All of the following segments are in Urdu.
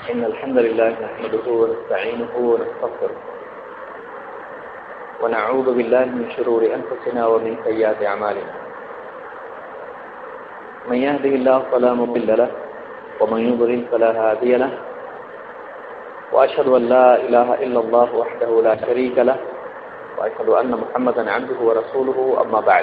إن الحمد لله نحمده ونستعينه ونستغفره ونعوذ بالله من شرور أنفسنا ومن سيئات أعمالنا من يهده الله فلا مضل له ومن يضلل فلا هادي له وأشهد أن لا إله إلا الله وحده لا شريك له وأشهد أن محمدا عبده ورسوله أما بعد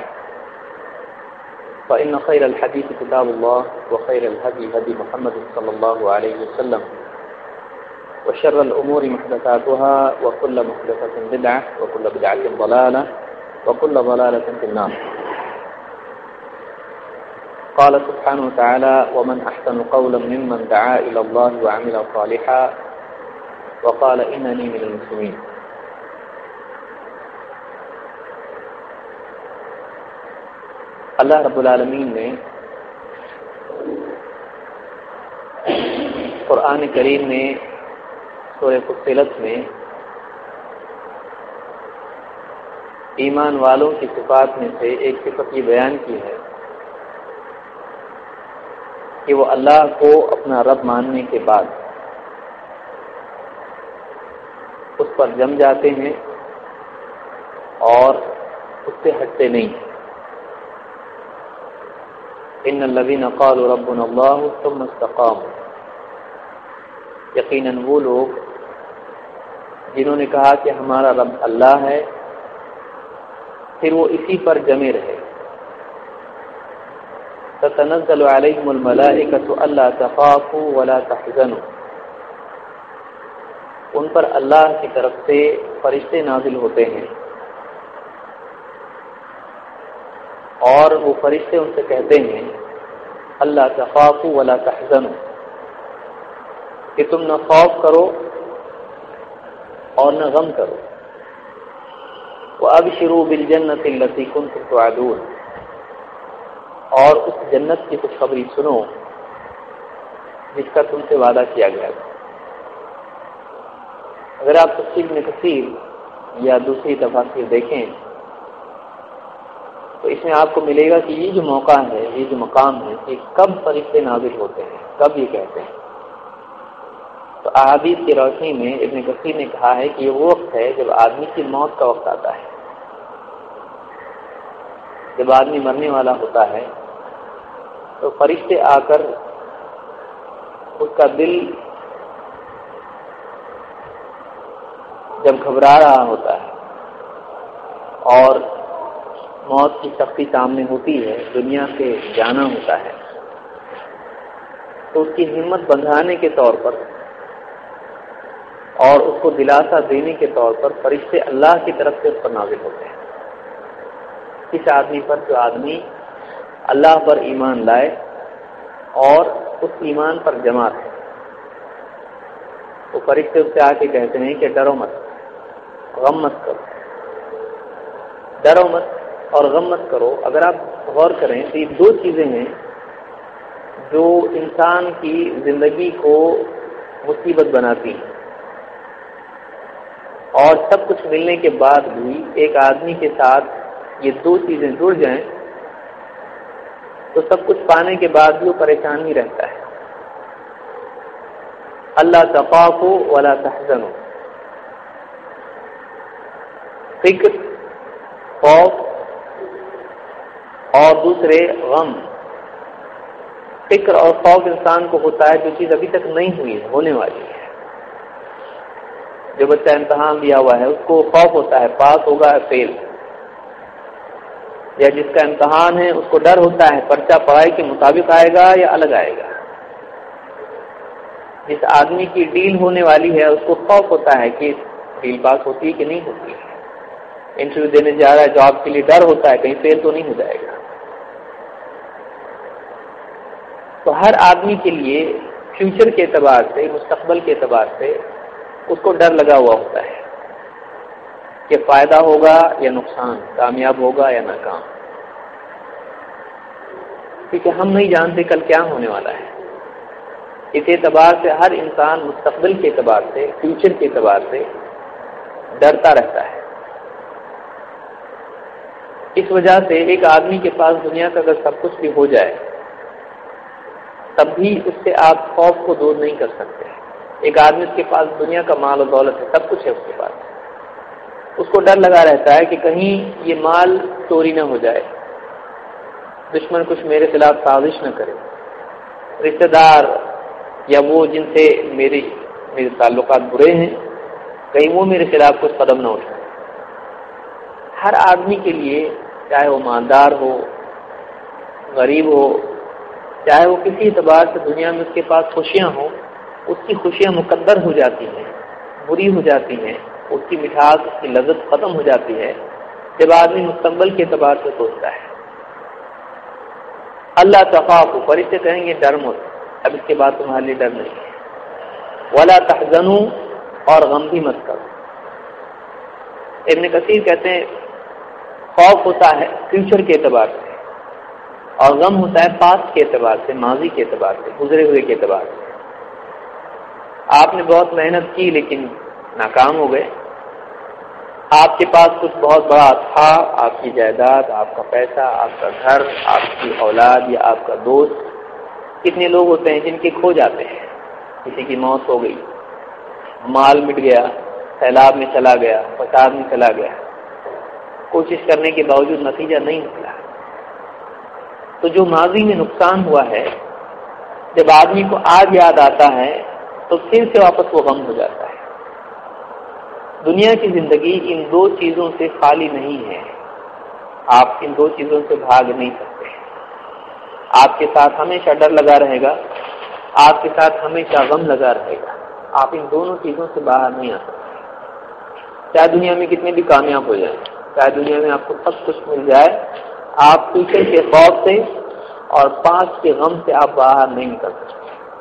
فإن خير الحديث كتاب الله وخير الهدي هدي محمد صلى الله عليه وسلم وشر الأمور محدثاتها وكل محدثة بدعة وكل بدعة ضلالة وكل ضلالة في النار. قال سبحانه وتعالى ومن أحسن قولا ممن دعا إلى الله وعمل صالحا وقال إنني من المسلمين. اللہ رب العالمین نے قرآن کریم میں سورہ فصلت میں ایمان والوں کی صفات میں سے ایک صفت یہ بیان کی ہے کہ وہ اللہ کو اپنا رب ماننے کے بعد اس پر جم جاتے ہیں اور اس سے ہٹتے نہیں. ان الذين قالوا ربنا الله ثم استقاموا، یقیناً وہ لوگ جنہوں نے کہا کہ ہمارا رب اللہ ہے پھر وہ اسی پر جمے رہے. تتنزل علیہم الملائکۃ الا تخافوا ولا تحزنوا، ان پر اللہ کی طرف سے فرشتے نازل ہوتے ہیں اور وہ فرشتے ان سے کہتے ہیں اللہ تخافوا ولا تحزنوا، کہ تم نہ خوف کرو اور نہ غم کرو. وابشروا بالجنۃ التي كنتم توعدون، اور اس جنت کی خوشخبری سنو جس کا تم سے وعدہ کیا گیا تھا. اگر آپ تفسیر ابن کثیر یا دوسری تفاسیر دیکھیں تو اس میں آپ کو ملے گا کہ یہ جو موقع ہے، یہ جو مقام ہے کہ کب فرشتے نازل ہوتے ہیں، کب یہ کہتے ہیں. تو احادیث کی روشنی میں ابن کثیر نے کہا ہے کہ یہ وہ وقت ہے جب آدمی کی موت کا وقت آتا ہے. جب آدمی مرنے والا ہوتا ہے تو فرشتے آ کر اس کا دل جب گھبرا رہا ہوتا ہے اور موت کی سختی سامنے ہوتی ہے، دنیا سے جانا ہوتا ہے، تو اس کی ہمت بندھانے کے طور پر اور اس کو دلاسا دینے کے طور پر فرشتے اللہ کی طرف سے اس پر نازل ہوتے ہیں. اس آدمی پر جو آدمی اللہ پر ایمان لائے اور اس ایمان پر جمع ہے، وہ فرشتے اس سے آ کے کہتے ہیں کہ ڈرو مت، غم مت کرو، ڈرو مت اور غم مت کرو. اگر آپ غور کریں تو یہ دو چیزیں ہیں جو انسان کی زندگی کو مصیبت بناتی ہیں، اور سب کچھ ملنے کے بعد بھی ایک آدمی کے ساتھ یہ دو چیزیں جڑ جائیں تو سب کچھ پانے کے بعد بھی وہ پریشان ہی رہتا ہے. اللہ تخافوا ولا تحزنوا، فکر، خوف اور دوسرے غم. فکر اور خوف انسان کو ہوتا ہے جو چیز ابھی تک نہیں ہوئی ہے، ہونے والی ہے. جو بچہ امتحان دیا ہوا ہے اس کو خوف ہوتا ہے پاس ہوگا یا فیل، یا جس کا امتحان ہے اس کو ڈر ہوتا ہے پرچہ پڑھائی کے مطابق آئے گا یا الگ آئے گا. جس آدمی کی ڈیل ہونے والی ہے اس کو خوف ہوتا ہے کہ ڈیل پاس ہوتی ہے کہ نہیں ہوتی ہے. انٹرویو دینے جا رہا ہے جاب کے لیے ڈر ہوتا ہے کہیں فیل تو نہیں ہو جائے گا. تو ہر آدمی کے لیے فیوچر کے اعتبار سے، مستقبل کے اعتبار سے اس کو ڈر لگا ہوا ہوتا ہے کہ فائدہ ہوگا یا نقصان، کامیاب ہوگا یا ناکام، کیونکہ ہم نہیں جانتے کل کیا ہونے والا ہے. اس اعتبار سے ہر انسان مستقبل کے اعتبار سے، فیوچر کے اعتبار سے ڈرتا رہتا ہے. اس وجہ سے ایک آدمی کے پاس دنیا کا اگر سب کچھ بھی ہو جائے تب بھی اس سے آپ خوف کو دور نہیں کر سکتے. ایک آدمی اس کے پاس دنیا کا مال و دولت ہے، سب کچھ ہے اس کے پاس، اس کو ڈر لگا رہتا ہے کہ کہیں یہ مال چوری نہ ہو جائے، دشمن کچھ میرے خلاف سازش نہ کرے، رشتہ دار یا وہ جن سے میرے تعلقات برے ہیں کہیں وہ میرے خلاف کچھ قدم نہ اٹھائے۔ ہر آدمی کے لیے، چاہے وہ مالدار ہو، غریب ہو، چاہے وہ کسی اعتبار سے دنیا میں اس کے پاس خوشیاں ہوں، اس کی خوشیاں مقدر ہو جاتی ہیں، بری ہو جاتی ہیں، اس کی مٹھاس، اس کی لذت ختم ہو جاتی ہے جب آدمی مستقبل کے اعتبار سے سوچتا ہے۔ اللہ تخافوا، اوپر سے کہیں گے ڈر مت، اب اس کے بعد تمہارے لیے ڈر نہیں ہے، ولا تحزنوا، اور غم بھی مت کرو۔ ابن کثیر کہتے ہیں خوف ہوتا ہے فیوچر کے اعتبار سے، اور غم ہوتا ہے پاسٹ کے اعتبار سے، ماضی کے اعتبار سے، گزرے ہوئے کے اعتبار سے۔ آپ نے بہت محنت کی لیکن ناکام ہو گئے، آپ کے پاس کچھ بہت بڑا تھا، آپ کی جائیداد، آپ کا پیسہ، آپ کا گھر، آپ کی اولاد یا آپ کا دوست۔ کتنے لوگ ہوتے ہیں جن کے کھو جاتے ہیں، کسی کی موت ہو گئی، مال مٹ گیا، سیلاب میں چلا گیا، فساد میں چلا گیا، کوشش کرنے کے باوجود نتیجہ نہیں نکلا۔ تو جو ماضی میں نقصان ہوا ہے جب آدمی کو آج یاد آتا ہے تو پھر سے واپس وہ غم ہو جاتا ہے۔ دنیا کی زندگی ان دو چیزوں سے خالی نہیں ہے، آپ ان دو چیزوں سے بھاگ نہیں سکتے۔ آپ کے ساتھ ہمیشہ ڈر لگا رہے گا، آپ کے ساتھ ہمیشہ غم لگا رہے گا، آپ ان دونوں چیزوں سے باہر نہیں آ سکتے۔ چاہے دنیا میں کتنے بھی کامیاب ہو جائیں، چاہے دنیا میں آپ کو سب کچھ مل جائے، آپ فیوچر کے خوف سے اور پاسٹ کے غم سے آپ باہر نہیں نکل سکتے۔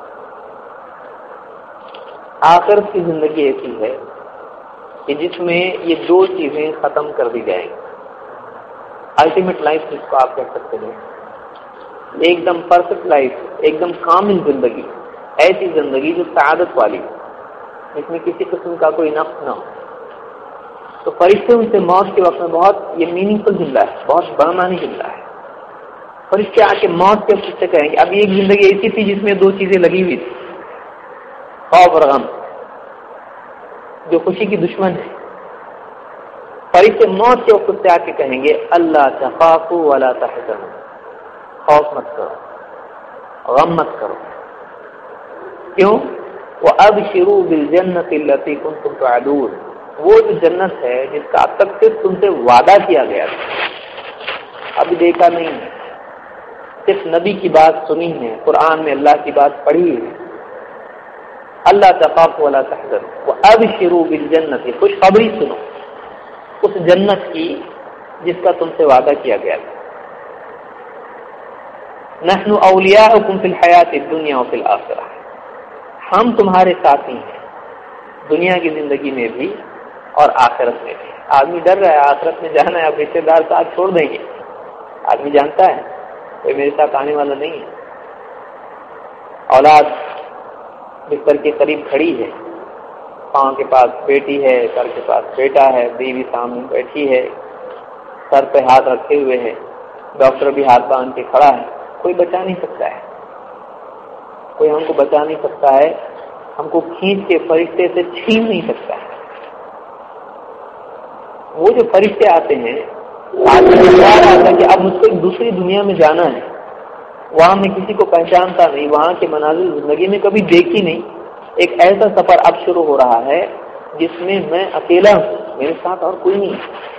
آخرت کی زندگی ایسی ہے کہ جس میں یہ دو چیزیں ختم کر دی جائیں گی۔ الٹیمیٹ لائف جس کو آپ کہہ سکتے ہیں، ایک دم پرفیکٹ لائف، ایک دم کامل زندگی، ایسی زندگی جو سعادت والی ہو، جس میں کسی قسم کا کوئی نقص نہ ہو۔ تو فرشتے ان سے موت کے وقت میں، بہت یہ میننگ فل جملہ ہے، بہت بڑا معنی جملہ ہے، فرشتے آ کے موت کے وقت سے کہیں گے اب ایک زندگی ایسی تھی جس میں دو چیزیں لگی ہوئی تھی، خوف اور غم، جو خوشی کی دشمن ہے۔ فرشتے موت کے وقت سے آ کے کہیں گے اللہ تخافوا ولا تحزنوا، خوف مت کرو، غم مت کرو۔ کیوں؟ وَأَبْشِرُوا بِالْجَنَّةِ الَّتِي كُنتُمْ تُوعَدُونَ، وہ جو جنت ہے جس کا اب تک صرف تم سے وعدہ کیا گیا تھا، ابھی دیکھا نہیں ہے، صرف نبی کی بات سنی ہے، قرآن میں اللہ کی بات پڑھی ہے۔ اللہ تخافوا ولا تحزنوا وَأَبْشِرُوا بِالْجَنَّةِ، خوشخبری سنو اس جنت کی جس کا تم سے وعدہ کیا گیا تھا۔ نحن اولیاؤکم فی الحیات الدنیا وفی الآخرہ، ہم تمہارے ساتھی ہیں دنیا کی زندگی میں بھی اور آخرت میں بھی۔ آدمی ڈر رہا ہے آخرت میں جانا ہے، اب رشتے دار ساتھ چھوڑ دیں گے، آدمی جانتا ہے کوئی میرے ساتھ آنے والا نہیں ہے۔ اولاد بستر کے قریب کھڑی ہے، پاؤں کے پاس بیٹی ہے، سر کے پاس بیٹا ہے، بیوی سامنے بیٹھی ہے، سر پہ ہاتھ رکھے ہوئے ہے، ڈاکٹر بھی ہاتھ باندھ کے کھڑا ہے، کوئی بچا نہیں سکتا ہے، کوئی ہم کو بچا نہیں سکتا ہے، ہم کو کھینچ کے فرشتے سے چھین نہیں سکتا ہے۔ وہ جو فرشتے آتے ہیں، آدمی کو خیال آتا ہے کہ اب مجھ کو ایک دوسری دنیا میں جانا ہے، وہاں میں کسی کو پہچانتا نہیں، وہاں کے مناظر زندگی میں کبھی دیکھی نہیں، ایک ایسا سفر اب شروع ہو رہا ہے جس میں میں اکیلا ہوں، میرے ساتھ اور کوئی نہیں۔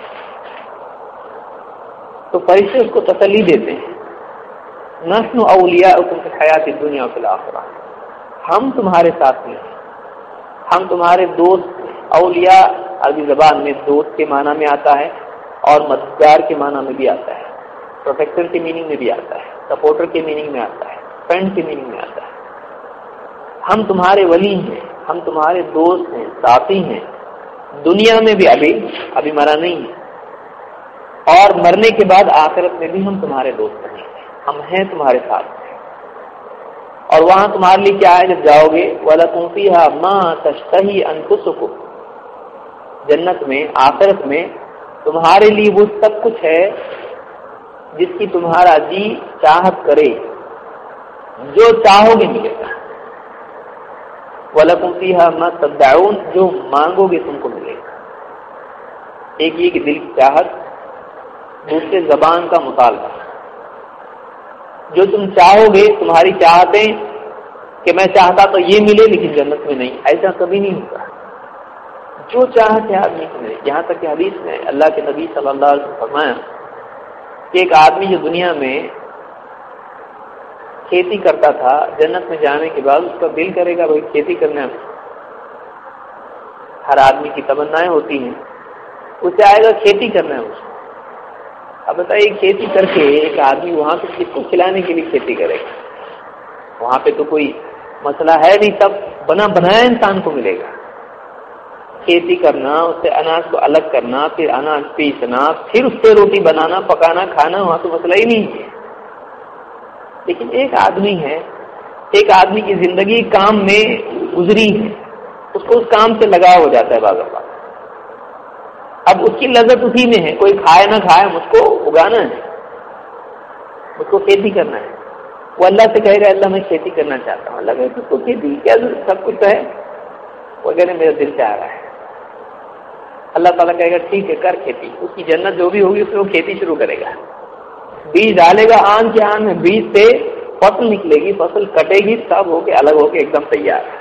تو فرشتے اس کو تسلی دیتے ہیں، نحن اولیاؤکم فی الحیات الدنیا وفی الآخرہ، ہم تمہارے ساتھ ہیں، ہم تمہارے دوست۔ اولیاء عربی زبان میں دوست کے معنی میں آتا ہے اور مددگار کے معنی میں بھی آتا ہے، پروٹیکٹر کے میننگ میں بھی آتا ہے، سپورٹر کے میننگ میں آتا ہے، فرینڈ کے میننگ میں آتا ہے۔ ہم تمہارے ولی ہیں، ہم تمہارے دوست ہیں، ساتھی ہیں، دنیا میں بھی ابھی مرا نہیں ہے، اور مرنے کے بعد آخرت میں بھی ہم تمہارے دوست ہیں، ہم ہیں تمہارے ساتھ۔ اور وہاں تمہارے لیے کیا ہے جب جاؤ گے؟ وَلَكُمْ فِيهَا مَا تَشْتَهِي أَنفُسُكُمْ، جنت میں، آخرت میں تمہارے لیے وہ سب کچھ ہے جس کی تمہارا جی چاہت کرے، جو چاہو گے ملے گا۔ وَلَكُمْ فِيهَا مَا تَدَّعُونَ، جو مانگو گے تم کو ملے گا۔ ایک یہ کہ دل کی چاہت، دوسرے زبان کا مطالبہ۔ جو تم چاہو گے، تمہاری چاہتیں کہ میں چاہتا تو یہ ملے لیکن جنت میں نہیں، ایسا کبھی نہیں ہوگا۔ جو چاہت ہے آدمی کو ملے۔ یہاں تک کہ حدیث میں اللہ کے نبی صلی اللہ علیہ وسلم فرمایا کہ ایک آدمی جو دنیا میں کھیتی کرتا تھا، جنت میں جانے کے بعد اس کا دل کرے گا بھائی کھیتی کرنے میں۔ ہر آدمی کی تمنائیں ہوتی ہیں، اسے آئے گا کھیتی کرنا ہے اس کو۔ اب بتائیے کھیتی کر کے ایک آدمی وہاں پہ کس کو کھلانے کے لیے کھیتی کرے گا؟ وہاں پہ تو کوئی مسئلہ ہے نہیں، سب بنا بنایا انسان کو ملے گا۔ کھیتی کرنا، اس سے اناج کو الگ کرنا، پھر اناج پیسنا، پھر اس سے روٹی بنانا، پکانا، کھانا، وہاں تو مسئلہ ہی نہیں ہے۔ لیکن ایک آدمی ہے، ایک آدمی کی زندگی کام میں گزری ہے، اس کو اس کام سے لگاؤ ہو جاتا ہے بعض اوقات۔ اب اس کی لذت اسی میں ہے، کوئی کھائے نہ کھائے، مجھ کو اگانا ہے، مجھ کو کھیتی کرنا ہے۔ وہ اللہ سے کہے گا اللہ میں کھیتی کرنا چاہتا ہوں، اللہ کہے گا تجھ کو کھیتی کیا سب کچھ ہے؟ وہ کہے گا میرا دل چاہ رہا ہے۔ اللہ تعالیٰ کہے گا ٹھیک ہے کر کھیتی، اس کی جنت جو بھی ہوگی اس میں وہ کھیتی شروع کرے گا، بیج ڈالے گا، آن کے آن میں بیج سے فصل نکلے گی، فصل کٹے گی، سب ہو کے الگ ہو کے ایک دم تیار ہے۔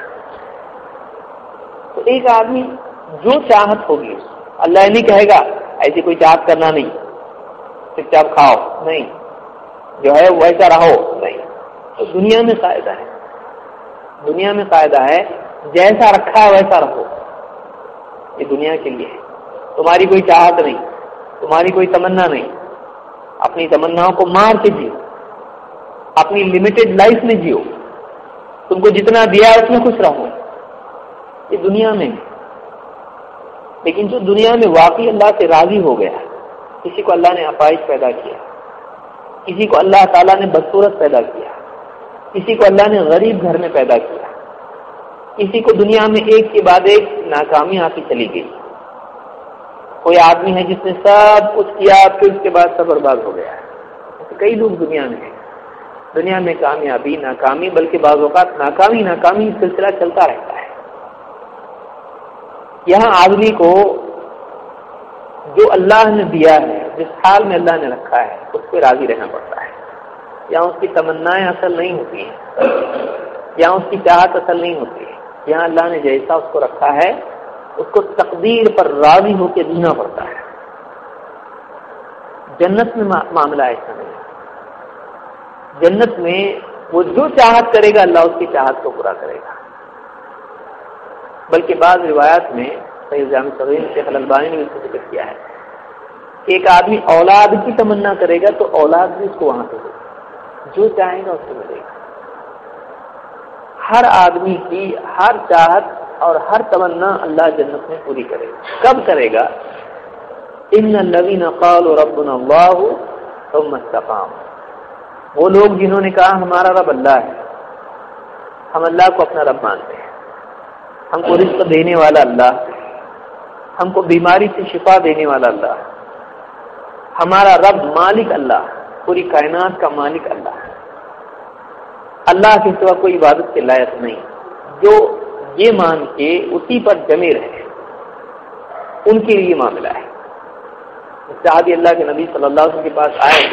تو ایک آدمی جو چاہت ہوگی، اللہ نہیں کہے گا ایسی کوئی چاہت کرنا نہیں، چپ چاپ کھاؤ نہیں، جو ہے ویسا رہو نہیں۔ تو دنیا میں قاعدہ ہے، دنیا میں قاعدہ ہے جیسا رکھا ہے ویسا رہو، یہ دنیا کے لیے ہے۔ تمہاری کوئی چاہت نہیں، تمہاری کوئی تمنا نہیں، اپنی تمناؤں کو مار کے جیو، اپنی لمیٹڈ لائف میں جیو، تم کو جتنا دیا ہے اس میں خوش رہو، یہ دنیا میں ہے۔ لیکن جو دنیا میں واقعی اللہ سے راضی ہو گیا، کسی کو اللہ نے اپائش پیدا کیا، کسی کو اللہ تعالیٰ نے بدصورت پیدا کیا، کسی کو اللہ نے غریب گھر میں پیدا کیا، کسی کو دنیا میں ایک کے بعد ایک ناکامی آتی چلی گئی، کوئی آدمی ہے جس نے سب کچھ کیا پھر اس کے بعد سب برباد ہو گیا۔ کئی لوگ دنیا میں ہیں، دنیا میں کامیابی ناکامی، بلکہ بعض اوقات ناکامی سلسلہ چلتا رہتا ہے۔ یہاں آدمی کو جو اللہ نے دیا ہے، جس حال میں اللہ نے رکھا ہے، اس پہ راضی رہنا پڑتا ہے۔ یہاں اس کی تمنائیں اصل نہیں ہوتی ہیں، یہاں اس کی چاہت اصل نہیں ہوتی ہے۔ یہاں اللہ نے جیسا اس کو رکھا ہے اس کو تقدیر پر راضی ہو کے جینا پڑتا ہے۔ جنت میں معاملہ ایسا نہیں ہے۔ جنت میں وہ جو چاہت کرے گا اللہ اس کی چاہت کو پورا کرے گا۔ بلکہ بعض روایات میں صحیح جامع صغیر شیخ الالبانی نے اس کو ذکر کیا ہے کہ ایک آدمی اولاد کی تمنا کرے گا تو اولاد بھی اس کو وہاں سے ہوگی، جو چاہے گا اس کو ملے گا۔ ہر آدمی کی ہر چاہت اور ہر تمنا اللہ جنت میں پوری کرے گا۔ کب کرے گا؟ ان الذین قالوا ربنا اللہ ثم استقاموا، وہ لوگ جنہوں نے کہا ہمارا رب اللہ ہے، ہم اللہ کو اپنا رب مانتے ہیں، ہم کو رزق دینے والا اللہ، ہم کو بیماری سے شفا دینے والا اللہ، ہمارا رب مالک اللہ، پوری کائنات کا مالک اللہ، اللہ کے سوا کوئی عبادت کے لائق نہیں۔ جو یہ مان کے اسی پر جمے رہے ان کے لیے معاملہ ہے۔ صحابی اللہ کے نبی صلی اللہ علیہ وسلم کے پاس آئے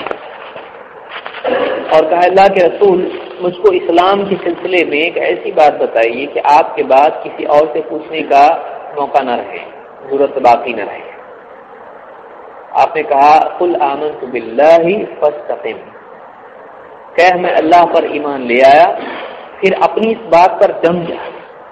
اور کہا اللہ کے رسول مجھ کو اسلام کے سلسلے میں ایک ایسی بات بتائیے کہ آپ کے بعد کسی اور سے پوچھنے کا موقع نہ رہے، ضرورت باقی نہ رہے۔ آپ نے کہا قل آمنت باللہ فاستقم، کہہ میں اللہ پر ایمان لے آیا پھر اپنی اس بات پر جم جا۔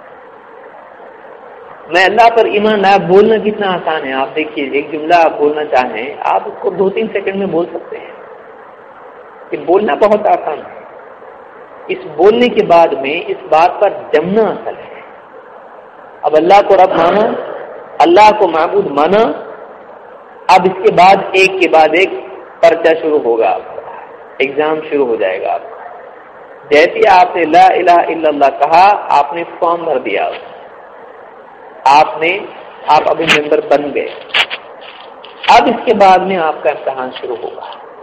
میں اللہ پر ایمان لایا، بولنا کتنا آسان ہے۔ آپ دیکھیے ایک جملہ آپ بولنا چاہیں آپ اس کو 2-3 سیکنڈ میں بول سکتے ہیں، کہ بولنا بہت آسان ہے، اس بولنے کے بعد میں اس بات پر جمنا اصل ہے۔ اب اللہ کو رب مانا، اللہ کو معبود مانا، اب اس کے بعد ایک کے بعد ایک پرچہ شروع ہوگا، آپ کا ایگزام شروع ہو جائے گا۔ آپ کا جیسے آپ نے لا الہ الا اللہ کہا، آپ نے فارم بھر دیا، آپ ابھی ممبر بن گئے۔ اب اس کے بعد میں آپ کا امتحان شروع ہوگا۔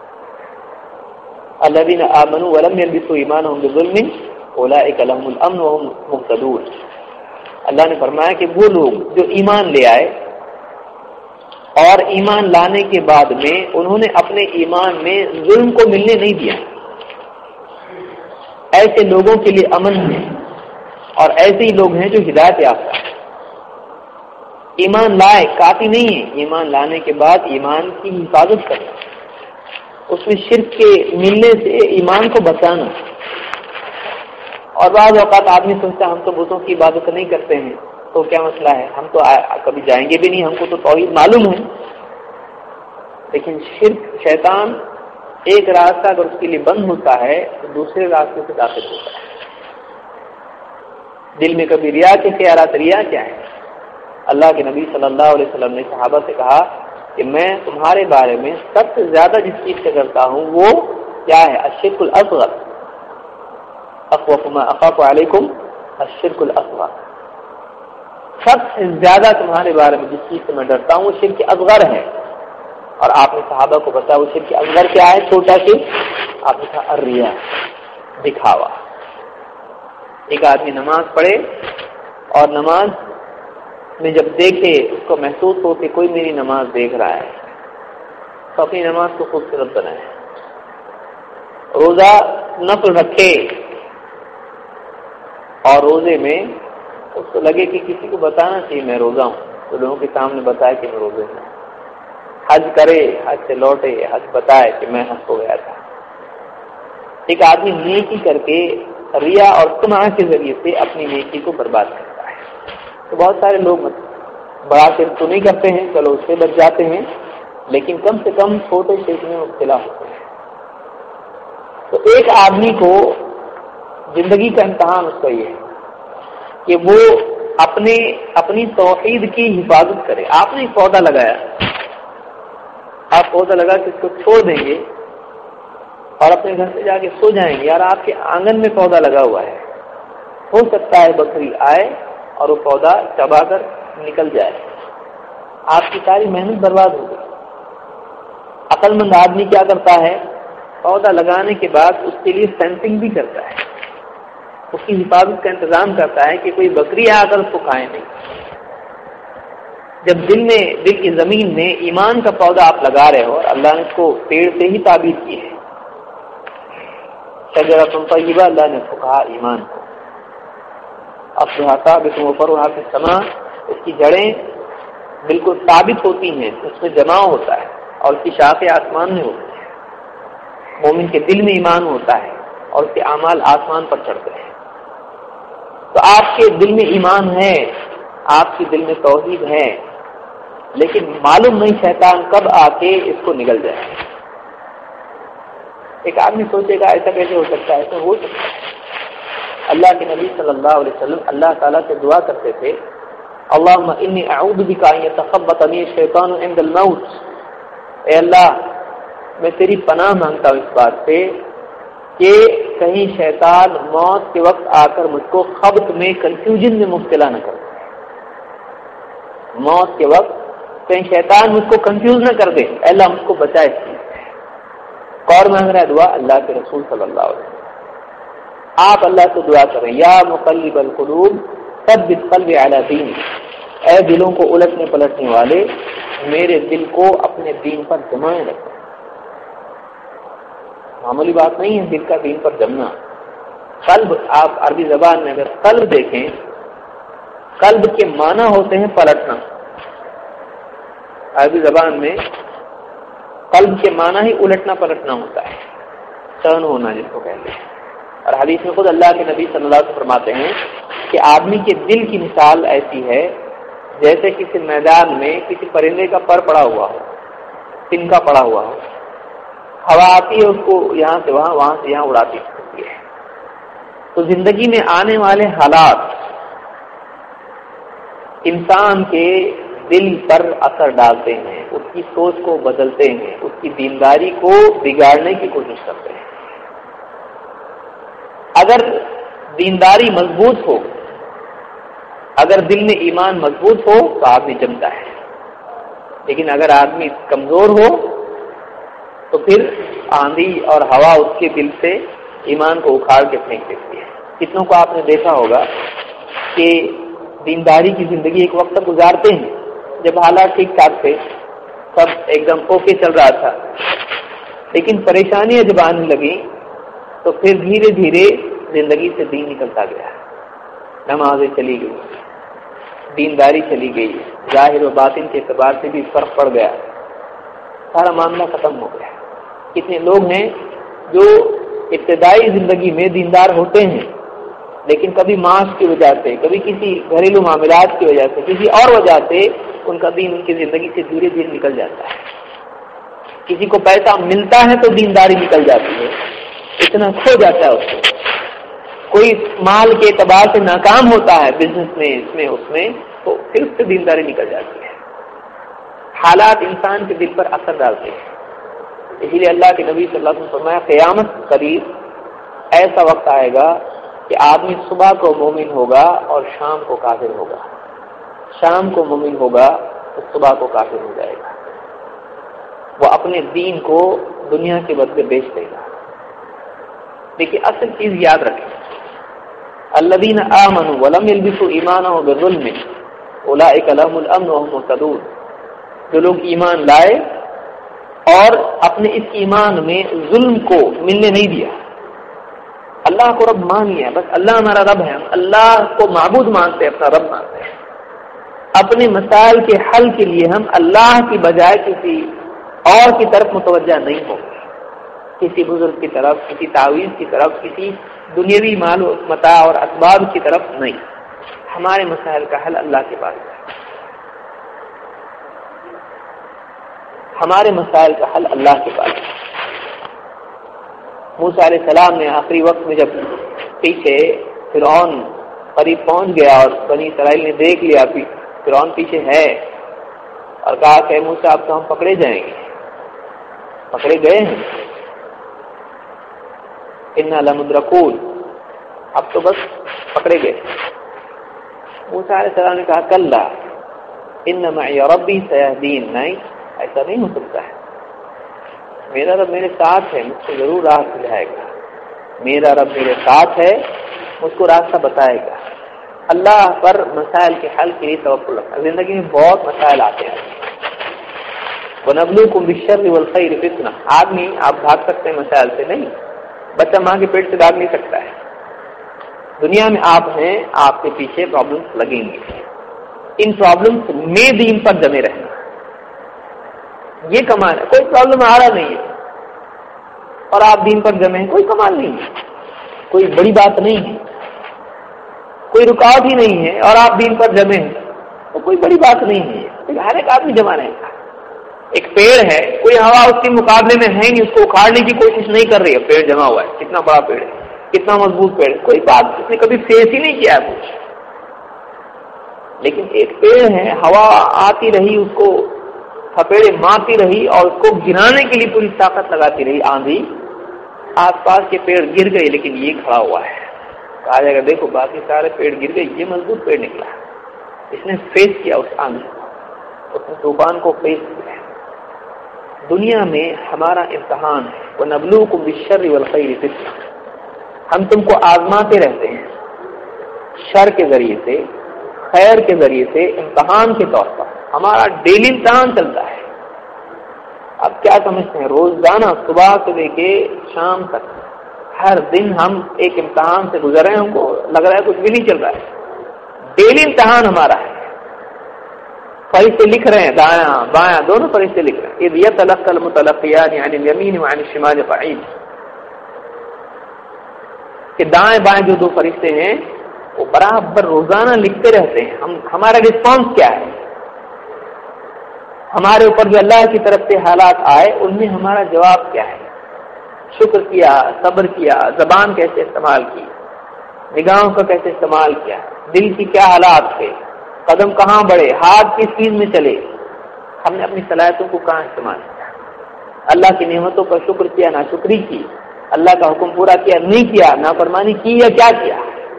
الذین آمنوا ولم یلبسوا ایمانهم بظلم اولئک لهم الامن وهم مهتدون، اللہ نے فرمایا کہ وہ لوگ جو ایمان لے آئے اور ایمان لانے کے بعد میں انہوں نے اپنے ایمان میں ظلم کو ملنے نہیں دیا، ایسے لوگوں کے لیے امن ہے، اور ایسے ہی لوگ ہیں جو ہدایت یافتہ ہیں۔ ایمان لائے کافی نہیں ہے، ایمان لانے کے بعد ایمان کی حفاظت کرنا، اس میں شرک کے ملنے سے ایمان کو بچانا۔ اور بعض اوقات آدمی سوچتا ہم تو بتوں کی عبادت نہیں کرتے ہیں تو کیا مسئلہ ہے، ہم تو کبھی جائیں گے بھی نہیں، ہم کو تو توحید معلوم ہے۔ لیکن شرک، شیطان ایک راستہ اگر اس کے لیے بند ہوتا ہے تو دوسرے راستے سے داخل ہوتا ہے۔ دل میں کبھی ریا کے خیالات، ریا کیا ہے؟ اللہ کے نبی صلی اللہ علیہ وسلم نے صحابہ سے کہا کہ میں تمہارے بارے میں سب سے زیادہ جس چیز سے ڈرتا ہوں وہ کیا ہے؟ الشرک الاصغر، اخوف ما اخاف علیکم الشرک الاصغر، سب سے زیادہ تمہارے بارے میں جس چیز سے میں ڈرتا ہوں وہ شرک اصغر ہے۔ اور آپ نے صحابہ کو بتایا وہ شرک اصغر کیا ہے؟ چھوٹا شرک، آپ نے کہا الریا، دکھاوا۔ ایک آدمی نماز پڑھے اور نماز میں جب دیکھے، اس کو محسوس ہو کہ کوئی میری نماز دیکھ رہا ہے، تو اپنی نماز کو خوبصورت بنائے۔ روزہ نفل رکھے اور روزے میں اس کو لگے کہ کسی کو بتانا چاہیے میں روزہ ہوں، تو لوگوں کے سامنے بتائے کہ میں روزے ہوں۔ حج کرے، حج سے لوٹے، حج بتائے کہ میں حج ہو گیا تھا۔ ایک آدمی نیکی کر کے ریا اور سمعہ کے ذریعے سے اپنی نیکی کو برباد کرتا ہے۔ تو بہت سارے لوگ بڑا شرک تو نہیں کرتے ہیں، چلو اس سے بچ جاتے ہیں، لیکن کم سے کم چھوٹے شرک میں مبتلا ہوتے ہیں۔ تو ایک آدمی کو زندگی کا امتحان اس کا یہ ہے کہ وہ اپنی توحید کی حفاظت کرے۔ آپ نے ایک پودا لگایا، آپ پودا لگا کے اس کو چھوڑ دیں گے اور اپنے گھر سے جا کے سو جائیں گے، یار آپ کے آنگن میں پودا لگا ہوا ہے، ہو سکتا ہے بکری آئے اور وہ پودا چبا کر نکل جائے، آپ کی ساری محنت برباد ہو گئی۔ عقل مند آدمی کیا کرتا ہے؟ پودا لگانے کے بعد اس کے لیے فینسنگ بھی کرتا ہے، اس کی حفاظت کا انتظام کرتا ہے کہ کوئی بکری آ کر اس کو کھائے نہیں۔ جب دل کی زمین میں ایمان کا پودا آپ لگا رہے ہو، اور اللہ نے اس کو پیڑ سے ہی تعبیر کی ہے، شجرۃ طیبہ، اللہ نے اس کو کہا ایمان کو، اصلھا ثابت وفرعھا فی السماء، اس کی جڑیں بالکل ثابت ہوتی ہیں، اس میں جمع ہوتا ہے، اور اس کی شاخیں آسمان میں ہوتی ہیں۔ مومن کے دل میں ایمان ہوتا ہے اور اس کے اعمال آسمان پر چڑھتے ہیں۔ تو آپ کے دل میں ایمان ہے، آپ کے دل میں توحید ہے، لیکن معلوم نہیں شیطان کب آ کے اس کو نگل جائے۔ ایک آدمی سوچے گا ایسا کیسے ہو سکتا ہے؟ ایسا ہو سکتا ہے۔ اللہ کے نبی صلی اللہ علیہ وسلم اللہ تعالیٰ سے دعا کرتے تھے، اللہم انی اعوذ بک ان یتخبطنی الشیطان عند الموت، اے اللہ میں تیری پناہ مانگتا ہوں اس بات سے کہ کہیں شیطان موت کے وقت آ کر مجھ کو خبط میں، کنفیوژن میں مبتلا نہ کر دے۔ موت کے وقت کہیں شیطان مجھ کو کنفیوز نہ کر دے، اے اللہ مجھ کو بچا اس چیز سے۔ اور مانگ رہا ہے دعا اللہ کے رسول صلی اللہ علیہ وسلم۔ آپ اللہ سے دعا کریں، یا مقلب القلوب ثبت قلبی علی دینک، اے دلوں کو الٹنے پلٹنے والے میرے دل کو اپنے دین پر جمائے رکھو۔ معمولی بات نہیں ہے دل کا دین پر جمنا۔ قلب، آپ عربی زبان میں اگر قلب دیکھیں، قلب کے معنی ہوتے ہیں پلٹنا۔ عربی زبان میں قلب کے معنی ہی الٹنا پلٹنا ہوتا ہے، ٹرن ہونا جس کو کہتے ہیں۔ اور حدیث میں خود اللہ کے نبی صلی اللہ علیہ وسلم فرماتے ہیں کہ آدمی کے دل کی مثال ایسی ہے جیسے کسی میدان میں کسی پرندے کا پر پڑا ہوا ہو، تنکا پڑا ہوا ہو، ہوا آتی ہے اس کو یہاں سے وہاں، وہاں سے یہاں اڑاتی ہوتی ہے۔ تو زندگی میں آنے والے حالات انسان کے دل پر اثر ڈالتے ہیں، اس کی سوچ کو بدلتے ہیں، اس کی دینداری کو بگاڑنے کی کوشش کرتے ہیں۔ اگر دینداری مضبوط ہو، اگر دل میں ایمان مضبوط ہو تو آدمی جمتا ہے، لیکن اگر آدمی کمزور ہو تو پھر آندھی اور ہوا اس کے دل سے ایمان کو اکھاڑ کے پھینک دیتی ہے۔ کتنوں کو آپ نے دیکھا ہوگا کہ دینداری کی زندگی ایک وقت تک گزارتے ہیں جب حالات ٹھیک ٹھاک تھے، سب ایک دم اوکے چل رہا تھا، لیکن پریشانیاں جب آنے لگیں تو پھر دھیرے دھیرے زندگی سے دین نکلتا گیا، نمازیں چلی گئی، دینداری چلی گئی، ظاہر و باطن کے اعتبار سے بھی فرق پڑ گیا، سارا معاملہ ختم ہو گیا۔ کتنے لوگ ہیں جو ابتدائی زندگی میں دیندار ہوتے ہیں لیکن کبھی معاش کی وجہ سے، کبھی کسی گھریلو معاملات کی وجہ سے، کسی اور وجہ سے ان کا دین ان کی زندگی سے دھیرے دھیرے نکل جاتا ہے۔ کسی کو پیسہ ملتا ہے تو دینداری نکل جاتی ہے، اتنا کھو جاتا ہے اس کو۔ کوئی مال کے اعتبار سے ناکام ہوتا ہے بزنس میں، اس میں تو پھر اس سے دینداری نکل جاتی ہے۔ حالات انسان کے دل پر اثر ڈالتے ہیں، اسی لیے اللہ کے نبی صلی اللہ علیہ وسلم نے فرمایا قیامت قریب ایسا وقت آئے گا کہ آدمی صبح کو مومن ہوگا اور شام کو کافر ہوگا، شام کو مومن ہوگا تو صبح کو کافر ہو جائے گا۔ وہ اپنے دین کو دنیا کے بدلے بیچ دے گا۔ دیکھیے اصل چیز یاد رکھیں، الذین آمنوا ولم یلبسوا ایمانهم بظلم اولئک لهم الامن وهم مهتدون، جو لوگ ایمان لائے اور اپنے اس ایمان میں ظلم کو ملنے نہیں دیا، اللہ کو رب مان لیا، بس اللہ ہمارا رب ہے، ہم اللہ کو معبود مانتے ہیں، اپنا رب مانتے ہیں، اپنے مسائل کے حل کے لیے ہم اللہ کی بجائے کسی اور کی طرف متوجہ نہیں ہوں، کسی بزرگ کی طرف، کسی تعویذ کی طرف، کسی دنیاوی مال و متاع اور اسباب کی طرف نہیں، ہمارے مسائل کا حل اللہ کے پاس ہے، ہمارے مسائل کا حل اللہ کے پاس ہے۔ موسیٰ علیہ السلام نے آخری وقت میں جب پیچھے فرعون قریب پہنچ گیا اور بنی اسرائیل نے دیکھ لیا فرعون پیچھے ہے، اور کہا کہ موسیٰ اب تو ہم پکڑے جائیں گے، پکڑے گئے ہیں، انا لمدرکون، اب تو بس پکڑے گئے۔ موسیٰ علیہ السلام نے کہا کلا ان معی ربی سیہدین، نہیں ایسا نہیں ہو سکتا ہے، میرا رب میرے ساتھ ہے، مجھ کو ضرور راہ دکھائے گا، میرا رب میرے ساتھ ہے، مجھ کو راستہ بتائے گا۔ اللہ پر مسائل کے حل کے لیے توکل رکھنا۔ زندگی میں بہت مسائل آتے ہیں، وَنَبْلُوكُمْ بِالشَّرِّ وَالْخَيْرِ فِتْنَةً، آدمی آپ بھاگ سکتے ہیں مسائل سے؟ نہیں، بچہ ماں کے پیٹ سے بھاگ نہیں سکتا ہے۔ دنیا میں آپ ہیں، آپ کے پیچھے پرابلمس لگیں گے، ان پرابلمس میں دین پر جمے رہنا، یہ کمال ہے۔ کوئی پرابلم آ رہا نہیں ہے اور آپ دین پر جمے ہیں، کوئی کمال نہیں ہے، کوئی بڑی بات نہیں ہے، کوئی رکاوٹ ہی نہیں ہے اور آپ دین پر جمے ہیں تو کوئی بڑی بات نہیں ہے، ہر ایک آدمی جمع رہے گا۔ ایک پیڑ ہے، کوئی ہوا اس کے مقابلے میں ہے نہیں، اس کو اکھاڑنے کی کوشش نہیں کر رہی ہے، پیڑ جمع ہوا ہے، کتنا بڑا پیڑ ہے، کتنا مضبوط پیڑ ہے، کوئی بات اس نے کبھی فیس ہی نہیں کیا کچھ، لیکن ایک پیڑ ہے، ہوا آتی رہی، اس کو تھپیڑے مارتی رہی اور اس کو گرانے کے لیے پوری طاقت لگاتی رہی آندھی، آس پاس کے پیڑ گر گئے لیکن یہ کھڑا ہوا ہے۔ کہا جائے گا دیکھو باقی سارے پیڑ گر گئے، یہ مضبوط پیڑ نکلا، اس نے فیس کیا اس آندھی کو، اس نے طوفان کو فیس کیا۔ دنیا میں ہمارا امتحان ہے، وَنَبْلُوكُمْ بِالشَّرِّ وَالْخَيْرِ فِتْنَةً، ہم تم کو آزماتے رہتے ہیں، شر کے ذریعے سے، خیر کے ذریعے سے، امتحان کے طور پر ہمارا ڈیلی امتحان چلتا ہے۔ اب کیا سمجھتے ہیں، روزانہ صبح سے لے کے شام تک ہر دن ہم ایک امتحان سے گزر رہے ہیں، ہم کو لگ رہا ہے کچھ بھی نہیں چل رہا ہے، ڈیلی امتحان ہمارا ہے۔ فرشتے لکھ رہے ہیں، دایاں بایاں دونوں فرشتے لکھ رہے ہیں، اذ یتلقى المتلقیان عن الیمین وعن الشمال قعید، کہ دائیں بائیں جو دو فرشتے ہیں وہ برابر روزانہ لکھتے رہتے ہیں ہمارا رسپانس کیا ہے، ہمارے اوپر جو اللہ کی طرف سے حالات آئے ان میں ہمارا جواب کیا ہے، شکر کیا، صبر کیا، زبان کیسے استعمال کی، نگاہوں کا کیسے استعمال کیا، دل کی کیا حالات تھے، قدم کہاں بڑھے، ہاتھ کس چیز میں چلے، ہم نے اپنی صلاحیتوں کو کہاں استعمال کیا، اللہ کی نعمتوں پر شکر کیا، ناشکری کی، اللہ کا حکم پورا کیا نہیں کیا، نافرمانی کی یا کیا کیا۔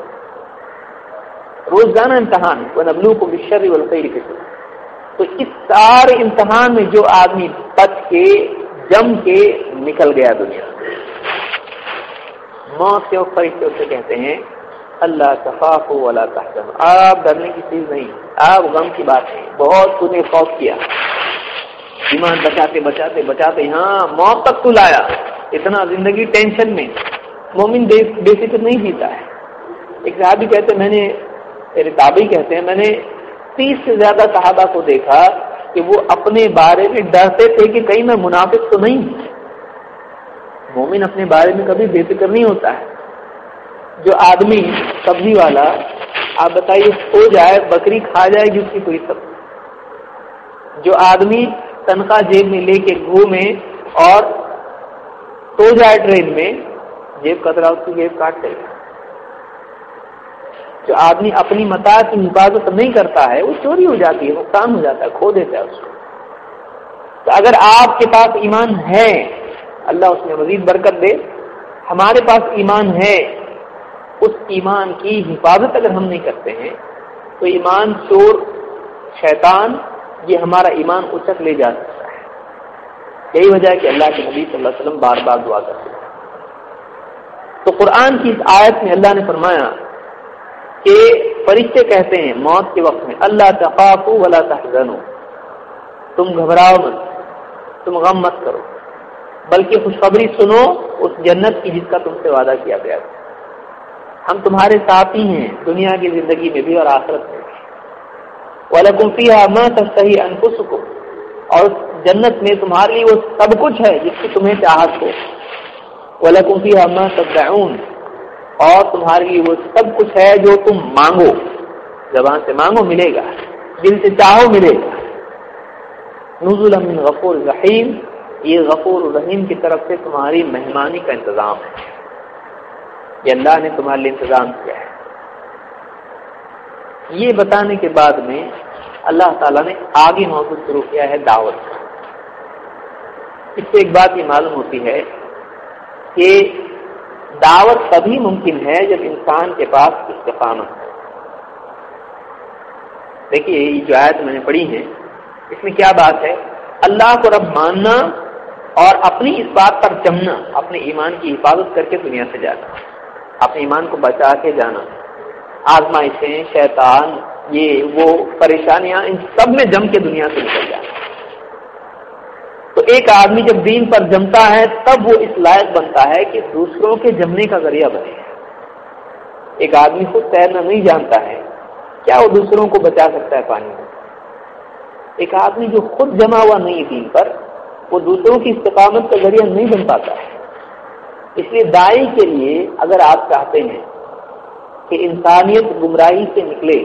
روزانہ امتحان، وَنَبْلُوكُمْ بِالشَّرِّ وَالْخَيْرِ فِتْنَةً۔ تو اس سارے امتحان میں جو آدمی بچ کے جم کے نکل گیا دنیا، موت کے فرشتے اسے کہتے ہیں اللہ تخافوا ولا تحزنوا، آپ ڈرنے کی چیز نہیں، آپ غم کی بات نہیں، بہت تو نے خوف کیا، ایمان بچاتے بچاتے بچاتے ہاں موت تک تو لایا، اتنا زندگی ٹینشن میں، مومن بے فکر نہیں جیتا ہے۔ ایک صحابی کہتے ہیں میرے تابعی کہتے ہیں میں نے 30 سے زیادہ صحابہ کو دیکھا کہ وہ اپنے بارے میں ڈرتے تھے کہ کہیں میں منافق تو نہیں۔ مومن اپنے بارے میں کبھی بے فکر نہیں ہوتا ہے۔ جو آدمی سبزی والا، آپ بتائیے سو جائے بکری کھا جائے گی اس کی کوئی سبزی؟ جو آدمی تنخواہ جیب میں لے کے گھومے اور سو جائے ٹرین میں، جیب کترا اس کی جیب کاٹ دے گا۔ جو آدمی اپنی متاع کی حفاظت نہیں کرتا ہے وہ چوری ہو جاتی ہے، نقصان ہو جاتا ہے، کھو دیتا ہے اس کو۔ تو اگر آپ کے پاس ایمان ہے، اللہ اس میں مزید برکت دے، ہمارے پاس ایمان ہے، اس ایمان کی حفاظت اگر ہم نہیں کرتے ہیں تو ایمان چور شیطان یہ ہمارا ایمان اچک لے جا سکتا ہے۔ یہی وجہ ہے کہ اللہ کے نبی صلی اللہ علیہ وسلم بار بار دعا کرتے ہیں۔ تو قرآن کی اس آیت میں اللہ نے فرمایا کہ فرشتے کہتے ہیں موت کے وقت میں اللہ تخافوا ولا تحزنوا، تم گھبراؤ مت، تم غم مت کرو، بلکہ خوشخبری سنو اس جنت کی جس کا تم سے وعدہ کیا گیا ہے۔ ہم تمہارے ساتھی ہیں دنیا کی زندگی میں بھی اور آخرت میں بھی۔ وَلَكُمْ فِيهَا مَا تَشْتَهِي أَنفُسُكُمْ، اور جنت میں تمہارے لیے وہ سب کچھ ہے جس کی تمہیں چاہت ہو۔ وَلَكُمْ فِيهَا مَا تَدَّعُونَ، اور تمہارے لیے وہ سب کچھ ہے جو تم مانگو، زبان سے مانگو ملے گا، دل سے چاہو ملے گا۔ نُزُلًا مِّن غَفُورٍ رَحِيمٍ، یہ غفور الرحیم کی طرف سے تمہاری مہمانی کا انتظام ہے، یہ اللہ نے تمہارے لیے انتظام کیا ہے۔ یہ بتانے کے بعد میں اللہ تعالیٰ نے آگے موضوع شروع کیا ہے دعوت کا۔ اس سے ایک بات یہ معلوم ہوتی ہے کہ دعوت تبھی ممکن ہے جب انسان کے پاس استقامت ہے۔ دیکھیے یہ جو آیت میں نے پڑھی ہے اس میں کیا بات ہے؟ اللہ کو رب ماننا اور اپنی اس بات پر جمنا، اپنے ایمان کی حفاظت کر کے دنیا سے جانا، اپنے ایمان کو بچا کے جانا، آزمائشیں شیطان یہ وہ پریشانیاں ان سب میں جم کے دنیا سے نکل جانا۔ تو ایک آدمی جب دین پر جمتا ہے تب وہ اس لائق بنتا ہے کہ دوسروں کے جمنے کا ذریعہ بنے۔ ایک آدمی خود تیرنا نہیں جانتا ہے، کیا وہ دوسروں کو بچا سکتا ہے پانی میں؟ ایک آدمی جو خود جمع ہوا نہیں دین پر، وہ دوسروں کی استقامت کا ذریعہ نہیں بن پاتا ہے۔ اس لیے داعی کے لیے اگر آپ چاہتے ہیں کہ انسانیت گمراہی سے نکلے،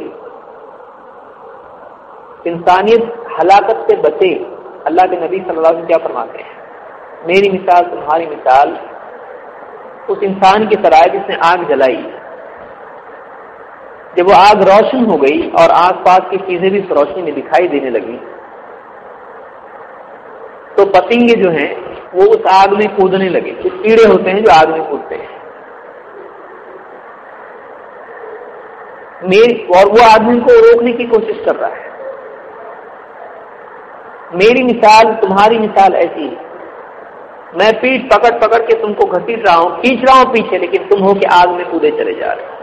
انسانیت ہلاکت سے بچے، اللہ کے نبی صلی اللہ علیہ وسلم کیا فرماتے ہیں؟ میری مثال تمہاری مثال اس انسان کی طرح ہے جس نے آگ جلائی، جب وہ آگ روشن ہو گئی اور آس پاس کی چیزیں بھی اس روشنی میں دکھائی دینے لگی تو پتنگے جو ہیں وہ اس آگ میں کودنے لگے۔ کچھ کیڑے ہوتے ہیں جو آگ میں کودتے ہیں، اور وہ آدمی کو روکنے کی کوشش کر رہا ہے۔ میری مثال تمہاری مثال ایسی ہے، میں پیٹ پکڑ پکڑ کے تم کو گھسیٹ رہا ہوں، کھینچ رہا ہوں پیچھے، لیکن تم ہو کے آگ میں کودے چلے جا رہے ہو۔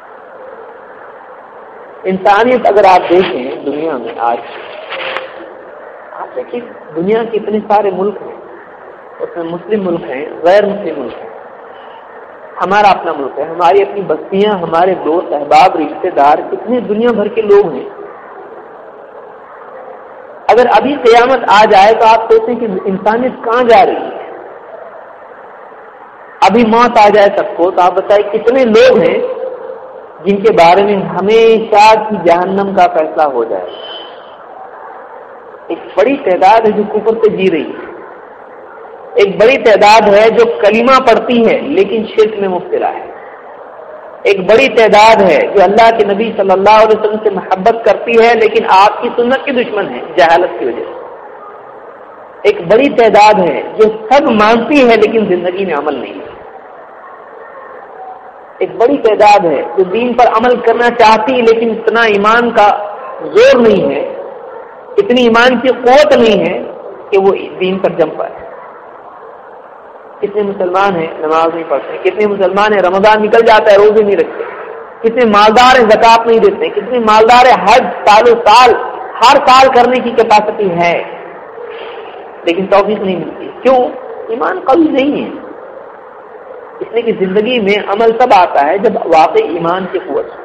انسانیت اگر آپ دیکھیں دنیا میں آج، آپ دیکھیں دنیا کے اتنے سارے ملک ہیں، اس میں مسلم ملک ہیں، غیر مسلم ملک ہیں، ہمارا اپنا ملک ہے، ہماری اپنی بستیاں، ہمارے دوست احباب رشتے دار، کتنے دنیا بھر کے لوگ ہیں۔ اگر ابھی قیامت آ جائے تو آپ سوچیں کہ انسانیت کہاں جا رہی ہے؟ ابھی موت آ جائے سب کو تو آپ بتائیں کتنے لوگ ہیں جن کے بارے میں ہمیشہ کی جہنم کا فیصلہ ہو جائے۔ ایک بڑی تعداد ہے جو کفر سے جی رہی ہے، ایک بڑی تعداد ہے جو کلمہ پڑھتی ہے لیکن شرک میں مبتلا ہے، ایک بڑی تعداد ہے جو اللہ کے نبی صلی اللہ علیہ وسلم سے محبت کرتی ہے لیکن آپ کی سنت کی دشمن ہے جہالت کی وجہ سے، ایک بڑی تعداد ہے جو سب مانتی ہے لیکن زندگی میں عمل نہیں ہے، ایک بڑی تعداد ہے جو دین پر عمل کرنا چاہتی ہے لیکن اتنا ایمان کا زور نہیں ہے، اتنی ایمان کی قوت نہیں ہے کہ وہ دین پر جم پائے۔ کتنے مسلمان ہیں نماز نہیں پڑھتے، کتنے مسلمان ہیں رمضان نکل جاتا ہے روزے نہیں رکھتے، کتنے مالدار ہیں زکات نہیں دیتے, کتنے مالدار ہیں حج سال ہر سال کرنے کی کیپیسٹی ہے, لیکن توفیق نہیں ملتی. کیوں؟ ایمان قوی نہیں ہے. اس لیے کہ زندگی میں عمل تب آتا ہے جب واقعی ایمان کی قوت ہو.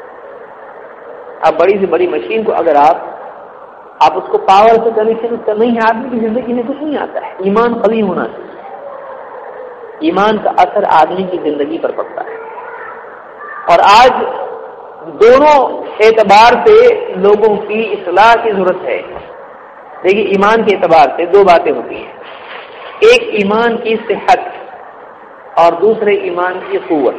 اب بڑی سے بڑی مشین کو اگر آپ اس کو پاور سے کرنے شروع کر نہیں ہے, آدمی کی زندگی میں کچھ نہیں آتا ہے. ایمان قوی ہونا چاہیے. ایمان کا اثر آدمی کی زندگی پر پڑتا ہے. اور آج دونوں اعتبار سے لوگوں کی اصلاح کی ضرورت ہے. دیکھیے, ایمان کے اعتبار سے دو باتیں ہوتی ہیں, ایک ایمان کی صحت اور دوسرے ایمان کی قوت.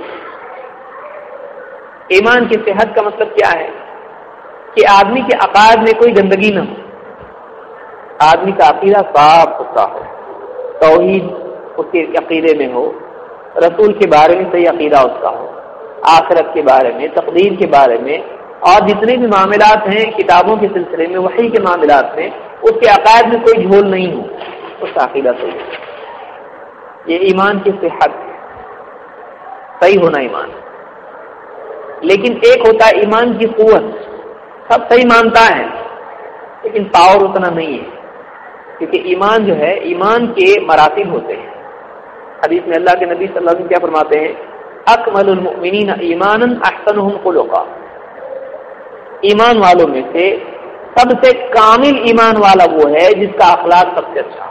ایمان کی صحت کا مطلب کیا ہے کہ آدمی کے عقائد میں کوئی گندگی نہ ہو, آدمی کا عقیدہ صاف ستھرا ہو, توحید اس کے عقیدے میں ہو, رسول کے بارے میں صحیح عقیدہ اس کا ہو, آخرت کے بارے میں, تقدیر کے بارے میں, اور جتنے بھی معاملات ہیں کتابوں کے سلسلے میں, وحی کے معاملات میں, اس کے عقائد میں کوئی جھول نہیں ہو, اس کا عقیدہ صحیح ہے. یہ ایمان کی صحت, صحیح ہونا ایمان. لیکن ایک ہوتا ہے ایمان کی قوت, سب صحیح مانتا ہے لیکن پاور اتنا نہیں ہے, کیونکہ ایمان جو ہے, ایمان کے مراتب ہوتے ہیں. حدیث میں اللہ کے نبی صلی اللہ علیہ وسلم کیا فرماتے ہیں, اکمل المؤمنین ایمانا احسنهم خلقا. ایمان والوں میں سے سب سے کامل ایمان والا وہ ہے جس کا اخلاق سب سے اچھا ہو.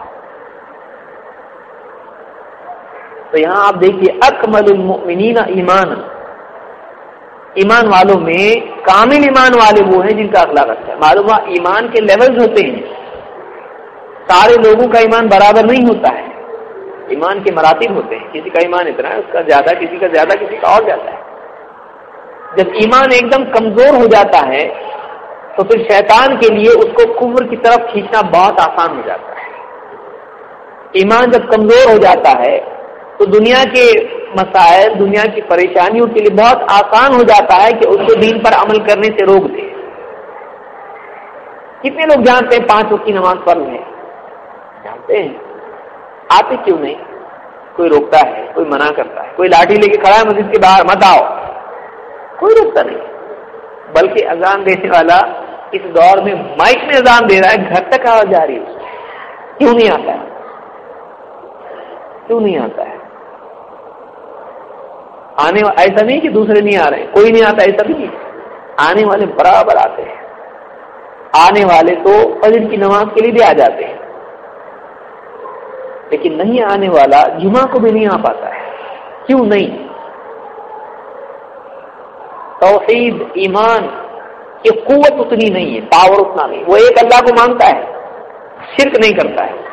تو یہاں آپ دیکھیے, اکمل المؤمنین ایمانا, ایمان والوں میں کامل ایمان والے وہ ہیں جن کا اخلاق اچھا ہے. معلوم ہے ایمان کے لیولز ہوتے ہیں, سارے لوگوں کا ایمان برابر نہیں ہوتا ہے, ایمان کے مراتب ہوتے ہیں. کسی کا ایمان اتنا ہے, اس کا زیادہ, کسی کا زیادہ, کسی کا اور زیادہ ہے. جب ایمان ایک دم کمزور ہو جاتا ہے تو پھر شیطان کے لیے اس کو کفر کی طرف کھینچنا بہت آسان ہو جاتا ہے. ایمان جب کمزور ہو جاتا ہے تو دنیا کے مسائل, دنیا کی پریشانیوں کے لیے بہت آسان ہو جاتا ہے کہ اس کو دین پر عمل کرنے سے روک دے. کتنے لوگ جانتے ہیں 5 وقت کی نماز پڑھ لیں, جانتے ہیں, آتے کیوں نہیں؟ کوئی روکتا ہے, کوئی منع کرتا ہے, کوئی لاٹھی لے کے کھڑا ہے مسجد کے باہر, مت آؤ, کوئی روکتا نہیں. بلکہ اذان دینے والا اس دور میں مائک میں اذان دے رہا ہے, گھر تک آواز جا رہی ہے. کیوں نہیں آتا ہے؟ کیوں نہیں آتا ہے؟ آنے ایسا نہیں کہ دوسرے نہیں آ رہے ہیں, کوئی نہیں آتا, ایسا بھی نہیں. آنے والے برابر آتے ہیں. آنے والے تو فجر کی نماز کے لیے بھی آ جاتے ہیں, لیکن نہیں آنے والا جمعہ کو بھی نہیں آ پاتا ہے. کیوں نہیں؟ توحید, ایمان کی قوت اتنی نہیں ہے, پاور اتنا نہیں. وہ ایک اللہ کو مانتا ہے, شرک نہیں کرتا ہے,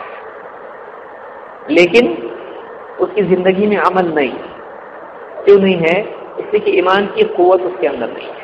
لیکن اس کی زندگی میں عمل نہیں. کیوں نہیں ہے؟ اس لیے کہ ایمان کی قوت اس کے اندر نہیں ہے.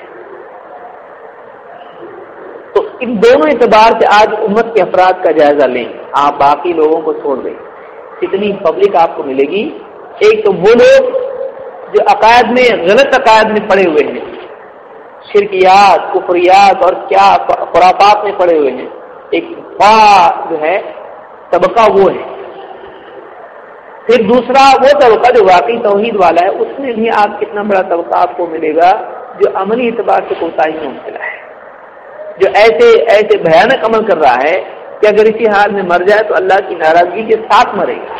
تو ان دونوں اعتبار سے آج امت کے افراد کا جائزہ لیں. آپ باقی لوگوں کو چھوڑ دیں, کتنی پبلک آپ کو ملے گی. ایک تو وہ لوگ جو عقائد میں, غلط عقائد میں پڑے ہوئے ہیں, شرکیات, کفریات اور کیا خرافات میں پڑے ہوئے ہیں. ایک بڑا جو ہے طبقہ وہ ہے. پھر دوسرا وہ طبقہ جو واقعی توحید والا ہے, اس میں بھی آپ کتنا بڑا طبقہ آپ کو ملے گا جو عملی اعتبار سے کوتاہی میں مبتلا ہے, جو ایسے بھیانک عمل کر رہا ہے کہ اگر اسی حال میں مر جائے تو اللہ کی ناراضگی کے ساتھ مرے گا.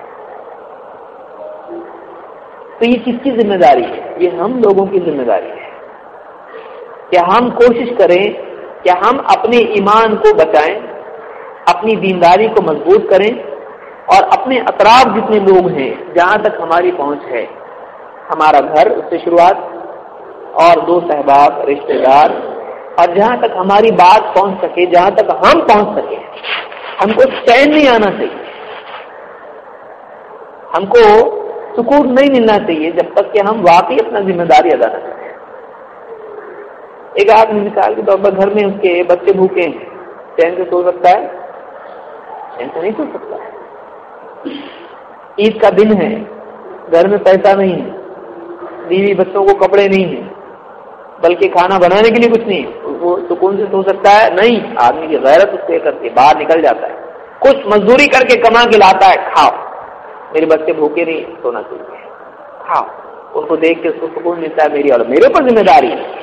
تو یہ کس کی ذمہ داری ہے؟ یہ ہم لوگوں کی ذمہ داری ہے کہ ہم کوشش کریں کہ ہم اپنے ایمان کو بچائیں, اپنی دینداری کو مضبوط کریں, اور اپنے اطراف جتنے لوگ ہیں, جہاں تک ہماری پہنچ ہے, ہمارا گھر اس سے شروعات, اور 2 احباب, رشتے دار, اور جہاں تک ہماری بات پہنچ سکے, جہاں تک ہم پہنچ سکے, ہم کو چین نہیں آنا چاہیے, ہم کو سکون نہیں ملنا چاہیے جب تک کہ ہم واقعی اپنا ذمہ داری ادا نہ کریں. ایک آدمی مثال کے طور پر گھر میں اس کے بچے بھوکے ہیں, چین سے سو سکتا ہے؟ چین سے نہیں سو سکتا ہے. عید کا دن ہے, گھر میں پیسہ نہیں ہے, بیوی بچوں کو کپڑے نہیں ہیں, بلکہ کھانا بنانے کے لیے کچھ نہیں, وہ سکون سے سو سکتا ہے؟ نہیں. آدمی کی غیرت اس سے کرتے باہر نکل جاتا ہے, کچھ مزدوری کر کے کما کے لاتا ہے, کھاؤ, میرے بچے بھوکے نہیں, سونا چاہیے, کھاؤ. ان کو دیکھ کے اس کو سکون ملتا ہے میری اور میرے اوپر ذمہ داری ہے.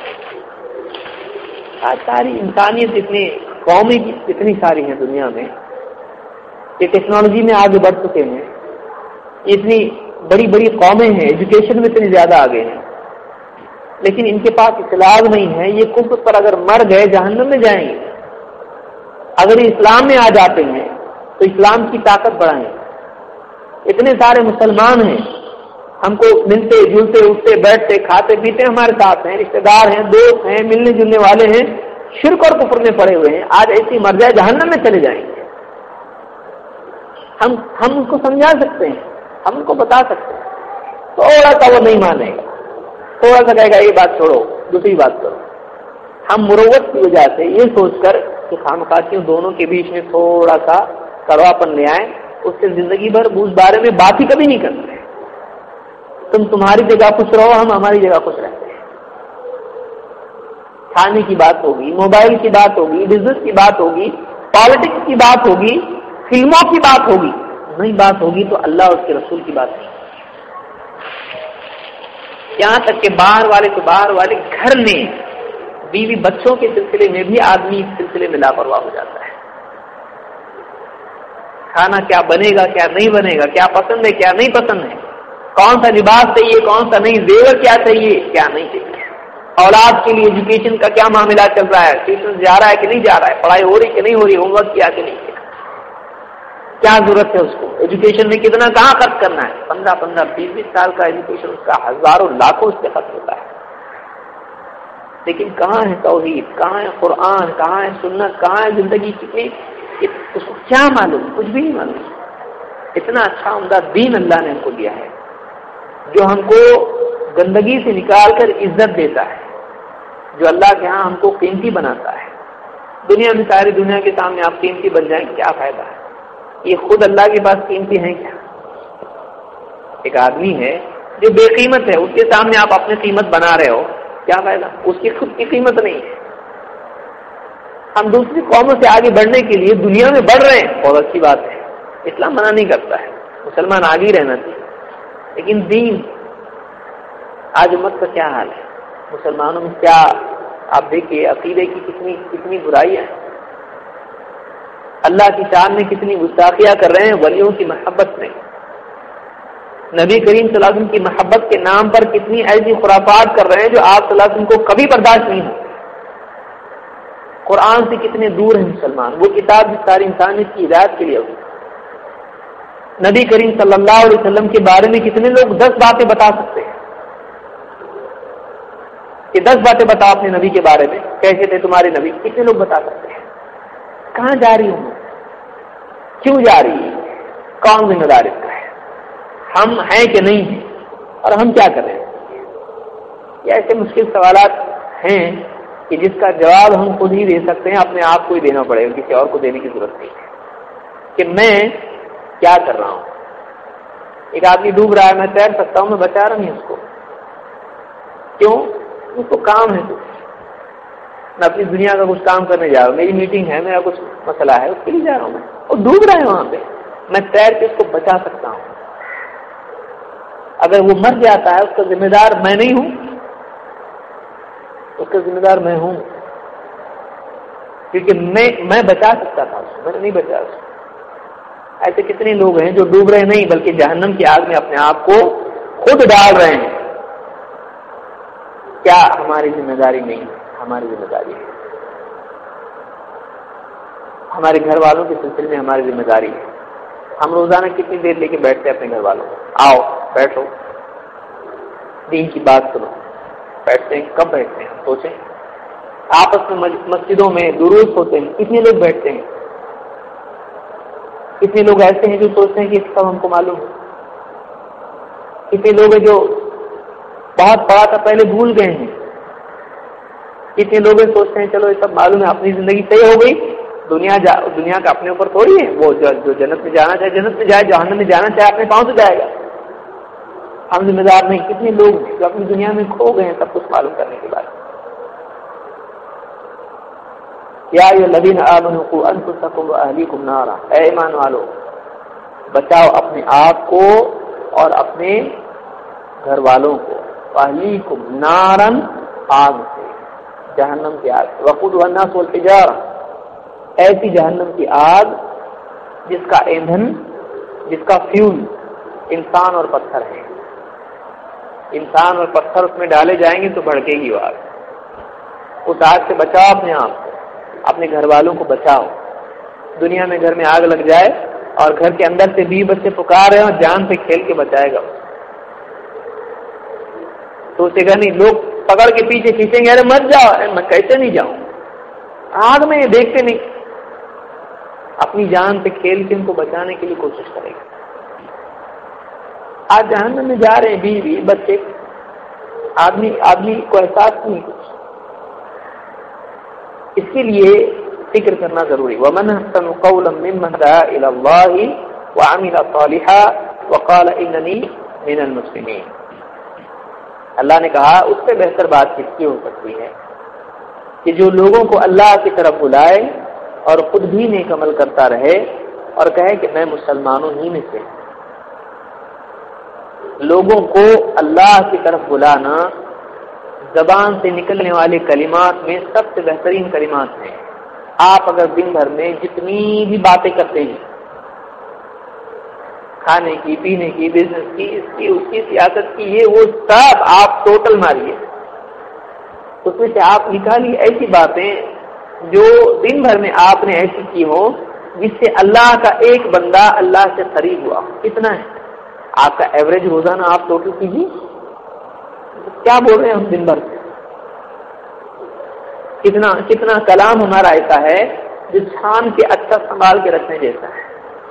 آج ساری انسانیت اتنی قومیں اتنی ساری ہیں دنیا میں، یہ ٹیکنالوجی میں آگے بڑھ چکے ہیں، اتنی بڑی بڑی قومیں ہیں، ایجوکیشن میں اتنی زیادہ آگے ہیں، لیکن ان کے پاس اخلاق نہیں ہے. یہ کفر پر اگر مر گئے جہنم میں جائیں گے. اگر اسلام میں آ جاتے ہیں تو اسلام کی طاقت بڑھائیں. اتنے سارے مسلمان ہیں، ہم کو ملتے جلتے اٹھتے بیٹھتے کھاتے پیتے ہمارے ساتھ ہیں، رشتے دار ہیں، دوست ہیں، ملنے جلنے والے ہیں، شرک اور کفر میں پڑے ہوئے ہیں. آج ایسی مر جائے جہنم میں چلے جائیں گے. ہم ان کو سمجھا سکتے ہیں، ہم ان کو بتا سکتے ہیں. تھوڑا سا وہ نہیں مانے گا، تھوڑا سا کہے گا یہ بات چھوڑو دوسری بات کرو. ہم مروت کی وجہ سے یہ سوچ کر کہ خامخواہیوں دونوں کے بیچ میں تھوڑا سا کڑوا پن لے آئیں، اس سے زندگی بھر اس بارے میں بات ہی کبھی نہیں کرتے. تم تمہاری جگہ خوش رہو، ہم ہماری جگہ خوش رہتے ہیں. کھانے کی بات ہوگی، موبائل کی بات ہوگی، بزنس کی بات ہوگی، پالیٹکس کی بات ہوگی، فلموں کی بات ہوگی، نہیں بات ہوگی تو اللہ اور اس کے رسول کی بات نہیں. یہاں تک کہ باہر والے گھر میں بیوی بچوں کے سلسلے میں بھی آدمی اس سلسلے میں لاپرواہ ہو جاتا ہے. کھانا کیا بنے گا کیا نہیں بنے گا، کیا پسند ہے کیا نہیں پسند ہے، کون سا لباس چاہیے کون سا نہیں، زیور کیا چاہیے کیا نہیں چاہیے، اولاد کے لیے ایجوکیشن کا کیا معاملہ چل رہا ہے، ٹیوشن جا رہا ہے کہ نہیں جا رہا ہے، پڑھائی ہو رہی کہ نہیں ہو رہی، ہوم ورک کیا کہ نہیں کیا، کیا ضرورت ہے اس کو، ایجوکیشن میں کتنا کہاں خرچ کرنا ہے. 15 20 سال کا ایجوکیشن اس کا ہزاروں لاکھوں اس سے خرچ ہوتا ہے. لیکن کہاں ہے توحید، کہاں ہے قرآن، کہاں ہے سنت، کہاں ہے زندگی کتنی، اس کو کیا معلوم، کچھ بھی نہیں معلوم. اتنا اچھا عمدہ دین اللہ نے ہم کو دیا ہے جو ہم کو گندگی سے نکال کر عزت دیتا ہے، جو اللہ کے ہاں ہم کو قیمتی بناتا ہے. دنیا میں ساری دنیا کے سامنے آپ قیمتی بن جائیں کیا فائدہ ہے، یہ خود اللہ کے پاس قیمتی ہیں کیا. ایک آدمی ہے جو بے قیمت ہے، اس کے سامنے آپ اپنی قیمت بنا رہے ہو، کیا فائدہ، اس کی خود کی قیمت نہیں ہے. ہم دوسری قوموں سے آگے بڑھنے کے لیے دنیا میں بڑھ رہے ہیں، بہت اچھی بات ہے، اسلام منع نہیں کرتا ہے، مسلمان آگے رہنا چاہیے. لیکن دین، آج امت کا کیا حال ہے، مسلمانوں میں کیا، آپ دیکھیے عقیدے کی کتنی برائی ہے. اللہ کی شان میں کتنی گستاخیاں کر رہے ہیں ولیوں کی محبت میں. نبی کریم صلی اللہ علیہ وسلم کی محبت کے نام پر کتنی ایسی خرافات کر رہے ہیں جو آپ صلی اللہ علیہ وسلم کو کبھی برداشت نہیں ہو. قرآن سے کتنے دور ہیں مسلمان، وہ کتاب جس ساری انسانیت کی ہدایت کے لیے ہوئی. نبی کریم صلی اللہ علیہ وسلم کے بارے میں کتنے لوگ 10 باتیں بتا سکتے ہیں کہ 10 باتیں بتاؤ اپنے نبی کے بارے میں، کیسے تھے تمہارے نبی، کتنے لوگ بتا سکتے ہیں. کہاں جا رہی ہوں، کیوں جا رہی ہے، کون ذمہ دار اس کا ہے، ہم ہیں کہ نہیں ہیں، اور ہم کیا کر رہے ہیں. یہ ایسے مشکل سوالات ہیں کہ جس کا جواب ہم خود ہی دے سکتے ہیں، اپنے آپ کو ہی دینا پڑے گا، کسی اور کو دینے کی ضرورت نہیں ہے کہ میں کیا کر رہا ہوں. ایک آدمی ڈوب رہا ہے، میں تیر سکتا ہوں، میں بچا رہا نہیں اس کو، کیوں، اس کو کام ہے کچھ، میں اپنی دنیا کا کچھ کام کرنے جا رہا ہوں، میری میٹنگ ہے، میرا کچھ مسئلہ ہے، اس کے لیے جا رہا ہوں میں، وہ ڈوب رہا ہے وہاں پہ، میں تیر کے اس کو بچا سکتا ہوں. اگر وہ مر جاتا ہے اس کا ذمہ دار میں نہیں ہوں، اس کا ذمہ دار میں ہوں، کیونکہ میں بچا سکتا تھا اس کو، میں نے نہیں بچا اس کو. ایسے کتنے لوگ ہیں جو ڈوب رہے نہیں بلکہ جہنم کی آگ میں اپنے آپ کو خود ڈال رہے ہیں. کیا ہماری ذمہ داری نہیں ہے؟ ہماری ذمہ داری ہے. ہمارے گھر والوں کے سلسلے میں ہماری ذمہ داری ہے. ہم روزانہ کتنی دیر لے کے بیٹھتے ہیں اپنے گھر والوں کو، آؤ بیٹھو دین کی بات سنو، بیٹھتے ہیں، کب بیٹھتے ہیں سوچیں. آپس میں مسجدوں میں دروس ہوتے ہیں، کتنے لوگ بیٹھتے ہیں، کتنے لوگ ایسے ہیں جو سوچتے ہیں کہ اس کا ہم کو معلوم ہے، کتنے لوگ ہیں جو بہت پڑھا تھا پہلے بھول گئے ہیں، کتنے لوگ سوچتے ہیں چلو یہ سب معلوم ہے، اپنی زندگی طے ہو گئی، دنیا کا اپنے اوپر تھوڑی ہے، وہ جو جنت میں جانا چاہے جنت میں جائے، جہنم میں جانا چاہے اپنے پاؤں سے جائے گا، ہم ذمہ دار نہیں. کتنے لوگ جو اپنی دنیا میں کھو گئے ہیں سب کچھ معلوم کرنے کے بعد. یا ایھا الذین آمنوا قوا انفسکم واہلیکم نارا، اے ایمان والو بچاؤ اپنے آپ کو اور اپنے گھر والوں کو وَأَهْلِيكُمْ نَارًا، آگ سے، جہنم کی آگ، وَقُودُهَا النَّاسُ وَالْحِجَارَةُ، ایسی جہنم کی آگ جس کا ایندھن، جس کا فیول انسان اور پتھر ہے. انسان اور پتھر اس میں ڈالے جائیں گے تو بھڑکے گی وہ آگ. اس آگ سے بچاؤ اپنے آپ کو، اپنے گھر والوں کو بچاؤ. دنیا میں گھر میں آگ لگ جائے اور گھر کے اندر سے بیوی بچے پکار رہے ہیں اور جان سے کھیل کے بچائے گا تو اسے گا نہیں. لوگ پکڑ کے پیچھے کھینچیں گے، ارے مت جاؤ. میں کیسے نہیں جاؤں، آگ میں دیکھتے نہیں. اپنی جان سے کھیل کے ان کو بچانے کے لیے کوشش کرے گا. آج جہنم میں جا رہے ہیں بیوی بچے، آدمی کو احساس نہیں کچھ. اس کے لیے فکر کرنا ضروری. وَمَنْ أَحْسَنُ قَوْلًا مِّمَّنْ دَعَا إِلَى اللَّهِ وَعَمِلَ صَالِحًا وَقَالَ إِنَّنِي مِنَ الْمُسْلِمِينَ. اللہ نے کہا اس سے بہتر بات کس کی ہو سکتی ہے کہ جو لوگوں کو اللہ کی طرف بلائے اور خود بھی نیک عمل کرتا رہے اور کہے کہ میں مسلمانوں ہی میں سے. لوگوں کو اللہ کی طرف بلانا زبان سے نکلنے والے کلمات میں سب سے بہترین کلمات ہیں. آپ اگر دن بھر میں جتنی بھی باتیں کرتے ہیں، کھانے کی، پینے کی، بزنس کی، اس کی، اس کی، سیاست کی، یہ وہ سب آپ ٹوٹل ماریے، اس میں سے آپ نکالیے ایسی باتیں جو دن بھر میں آپ نے ایسی کی ہو جس سے اللہ کا ایک بندہ اللہ سے قریب ہوا. کتنا ہے آپ کا ایوریج روزانہ؟ آپ ٹوٹل کیجیے. کیا بول رہے ہیں ہم دن بھر؟ کتنا کلام ہمارا ایسا ہے جو چھان کے اچھا سنبھال کے رکھنے جیسا ہے.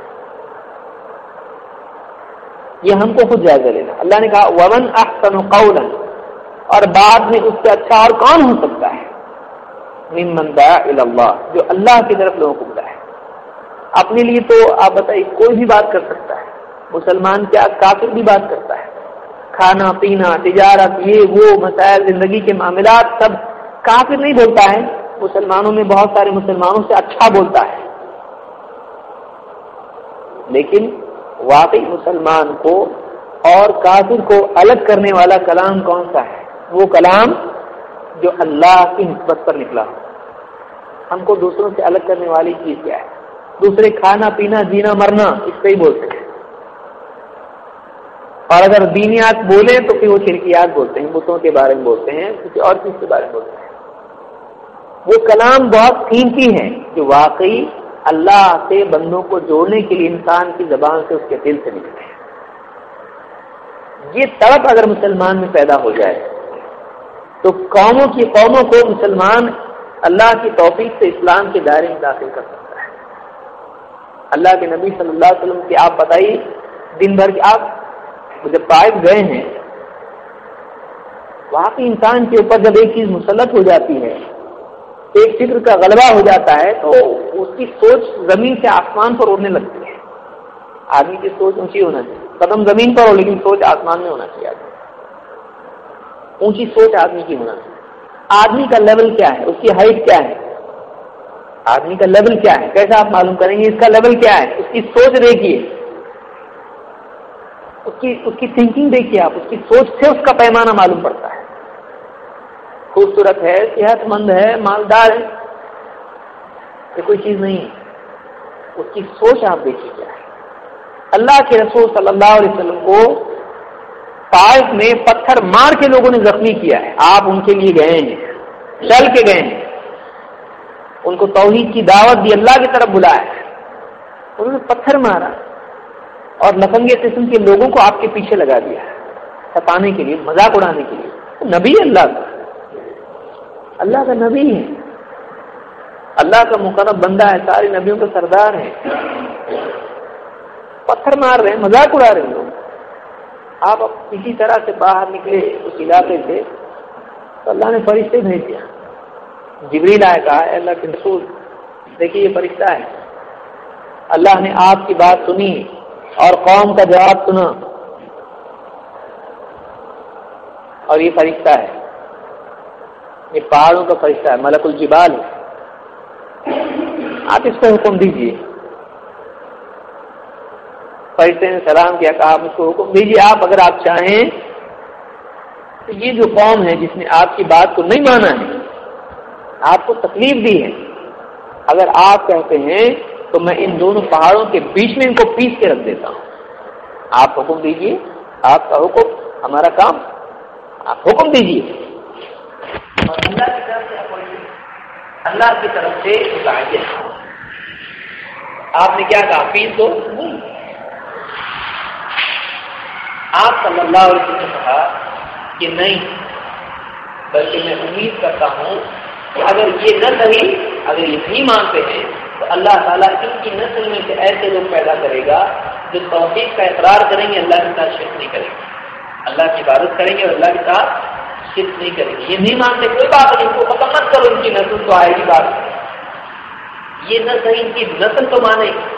یہ ہم کو خود جائزہ لینا. اللہ نے کہا وَمَنْ أَحْسَنُ قَوْلًا، اور بعد میں اس سے اچھا اور کون ہو سکتا ہے، مِّمَّنْ دَعَا إِلَى اللَّهِ، جو اللہ کی طرف لوگوں کو بلائے. اپنے لیے تو آپ بتائیے کوئی بھی بات کر سکتا ہے. مسلمان کیا کافر بھی بات کرتا ہے. کھانا پینا، تجارت، یہ وہ مسائل، زندگی کے معاملات سب کافر نہیں بولتا ہے. مسلمانوں میں بہت سارے مسلمانوں سے اچھا بولتا ہے. لیکن واقعی مسلمان کو اور کافر کو الگ کرنے والا کلام کون سا ہے؟ وہ کلام جو اللہ کی نسبت پر نکلا. ہم کو دوسروں سے الگ کرنے والی چیز کیا ہے؟ دوسرے کھانا پینا، جینا مرنا، اس پہ ہی بولتے ہیں. اور اگر دینیات بولیں تو پھر وہ شرکیات بولتے ہیں، بتوں کے بارے میں بولتے ہیں، کسی اور چیز کے بارے میں بولتے ہیں. وہ کلام بہت قیمتی ہے جو واقعی اللہ سے بندوں کو جوڑنے کے لیے انسان کی زبان سے، اس کے دل سے نکلتے ہیں. یہ طرف اگر مسلمان میں پیدا ہو جائے تو قوموں کو مسلمان اللہ کی توفیق سے اسلام کے دائرے میں داخل کر سکتا ہے. اللہ کے نبی صلی اللہ علیہ وسلم کی آپ بتائیے دن بھر کی، آپ جب طائف گئے ہیں، واقعی انسان کے اوپر جب ایک چیز مسلط ہو جاتی ہے، ایک فکر کا غلبہ ہو جاتا ہے تو اس کی سوچ زمین سے آسمان پر اڑنے لگتی ہے. آدمی کی سوچ اونچی ہونا چاہیے، قدم زمین پر ہو لیکن سوچ آسمان میں ہونا چاہیے. اونچی سوچ آدمی کی ہونا چاہیے. آدمی کا لیول کیا ہے، اس کی ہائٹ کیا ہے، آدمی کا لیول کیا ہے، کیسا آپ معلوم کریں گے اس کا لیول کیا ہے؟ اس کی سوچ دیکھیے، اس کی تھنکنگ دیکھیے. آپ اس کی سوچ سے اس کا پیمانہ معلوم پڑتا ہے. خوبصورت ہے، صحت مند ہے، مالدار ہے، یہ کوئی چیز نہیں ہے. اس کی سوچ آپ دیکھیے کیا ہے. اللہ کے رسول صلی اللہ علیہ وسلم کو طائف میں پتھر مار کے لوگوں نے زخمی کیا ہے. آپ ان کے لیے گئے ہیں، چل کے گئے ہیں، ان کو توحید کی دعوت دی، اللہ کی طرف بلایا، انہوں نے پتھر مارا اور لفنگے قسم کے لوگوں کو آپ کے پیچھے لگا دیا ستانے کے لیے، مذاق اڑانے کے لیے. نبی اللہ کا نبی ہے، اللہ کا مقرب بندہ ہے، سارے نبیوں کا سردار ہے. پتھر مار رہے ہیں، مذاق اڑا رہے ہیں لوگ. آپ کسی طرح سے باہر نکلے اس علاقے سے تو اللہ نے فرشتے بھیج دیا. جبریل آئے، کہا ہے اللہ کے رسول دیکھیے یہ فرشتہ ہے، اللہ نے آپ کی بات سنی اور قوم کا جواب سنا، اور یہ فرشتہ ہے، یہ پہاڑوں کا فرشتہ ہے، ملک الجبال ہے، آپ اس کو حکم دیجیے. فرشتے نے سلام کیا، کہا آپ اس کو حکم دیجیے، آپ اگر آپ چاہیں تو یہ جو قوم ہے جس نے آپ کی بات کو نہیں مانا ہے، آپ کو تکلیف دی ہے، اگر آپ کہتے ہیں تو میں ان دونوں پہاڑوں کے بیچ میں ان کو پیس کے رکھ دیتا ہوں، آپ حکم دیجیے، آپ کا حکم ہمارا کام، آپ حکم دیجیے۔ اور اللہ کی طرف سے متعین، آپ نے کیا کہا؟ پیس دو؟ نہیں، آپ صلی اللہ علیہ وسلم نے کہا کہ نہیں، بلکہ میں امید کرتا ہوں کہ اگر یہ نہ صحیح، اگر یہ نہیں مانتے ہیں تو اللہ تعالیٰ ان کی نسل میں سے ایسے لوگ پیدا کرے گا جو توحید کا اقرار کریں گے، اللہ کے ساتھ شرک نہیں کریں گے، اللہ کی عبادت کریں گے اور اللہ کے ساتھ شرک نہیں کریں گے۔ یہ نہیں مانتے، کوئی بات نہیں، ان کو ختم مت کرو، ان کی نسل تو آئے گی بات، یہ نہ صحیح، ان کی نسل تو مانے گی۔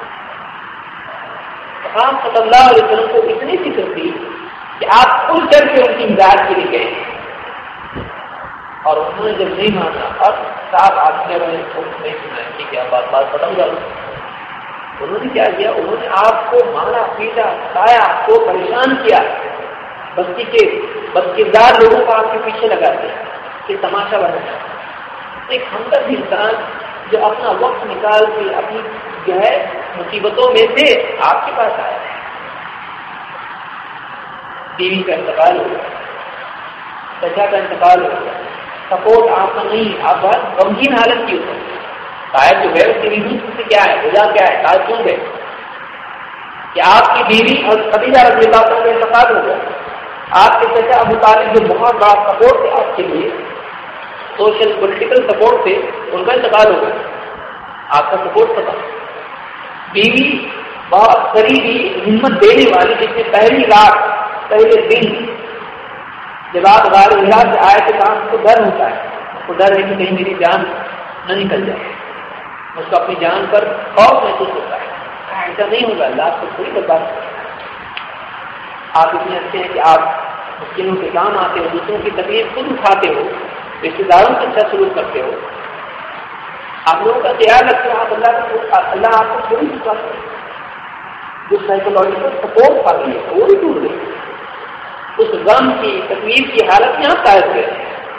آپ صلی اللہ علیہ وسلم کو اتنی فکر تھی کہ آپ کھل کر کے ان کی ہدایت کے لیے گئے، اور انہوں نے جب نہیں مانا اور صاحب آدمی والے نہیں سنا کہ کیا بات ختم کر، انہوں نے کیا کیا؟ انہوں نے آپ کو مارا، پیٹا، ستایا، آپ کو پریشان کیا، بستی کے بدکردار لوگوں کو آپ کے پیچھے لگا دیا کہ تماشا بنا۔ ایک ہمدرد انسان جو اپنا وقت نکال کے اپنی جو ہے مصیبتوں میں سے آپ کے پاس آیا، بیوی کا انتقال ہو گیا، چچا کا انتقال ہو گیا، سپورٹ آپ کا نہیں، آپ بہت غمگین حالت کی ہوتا ہے، شاید جو ہے اس کی بیوی سے کیا ہے، وجہ کیا ہے، شاید کیوں گئے کہ آپ کی بیوی اور خدیجہ رضی اللہ عنہا کا انتقال ہو گیا، آپ کے چچا ابو طالب جو بہت بڑا سپورٹ تھے آپ کے لیے، سوشل پولیٹیکل سپورٹ تھے، ان کا انتقال ہو گیا، آپ کا سپورٹ تھا، بیوی بہت قریبی ہمت دینے والی، جس نے پہلی رات پہلے دن جب آپ غار حرا سے آئے تو کہاں اس کو ڈر ہوتا ہے، اس کو ڈر ہے کہ کہیں میری جان نہ نکل جائے، اس کو اپنی جان پر خوف محسوس ہوتا ہے، ایسا نہیں ہوگا، اللہ آپ کو تھوڑی برباد کرے گا، آپ اتنے اچھے ہیں کہ آپ مسکینوں کے کام آتے ہو، دوسروں کی تکلیف خود اٹھاتے ہو، رشتے داروں سے اچھا سلوک کرتے ہو، آپ لوگوں کا خیال رکھتے ہو، آپ اللہ آپ کو تھوڑی چکاتے ہیں، جو سائیکولوجیکل سپورٹ پاتی ہے وہ بھی ٹوٹ گئی، اس غم کی تکلیف کی حالت میں آپ قائد گئے،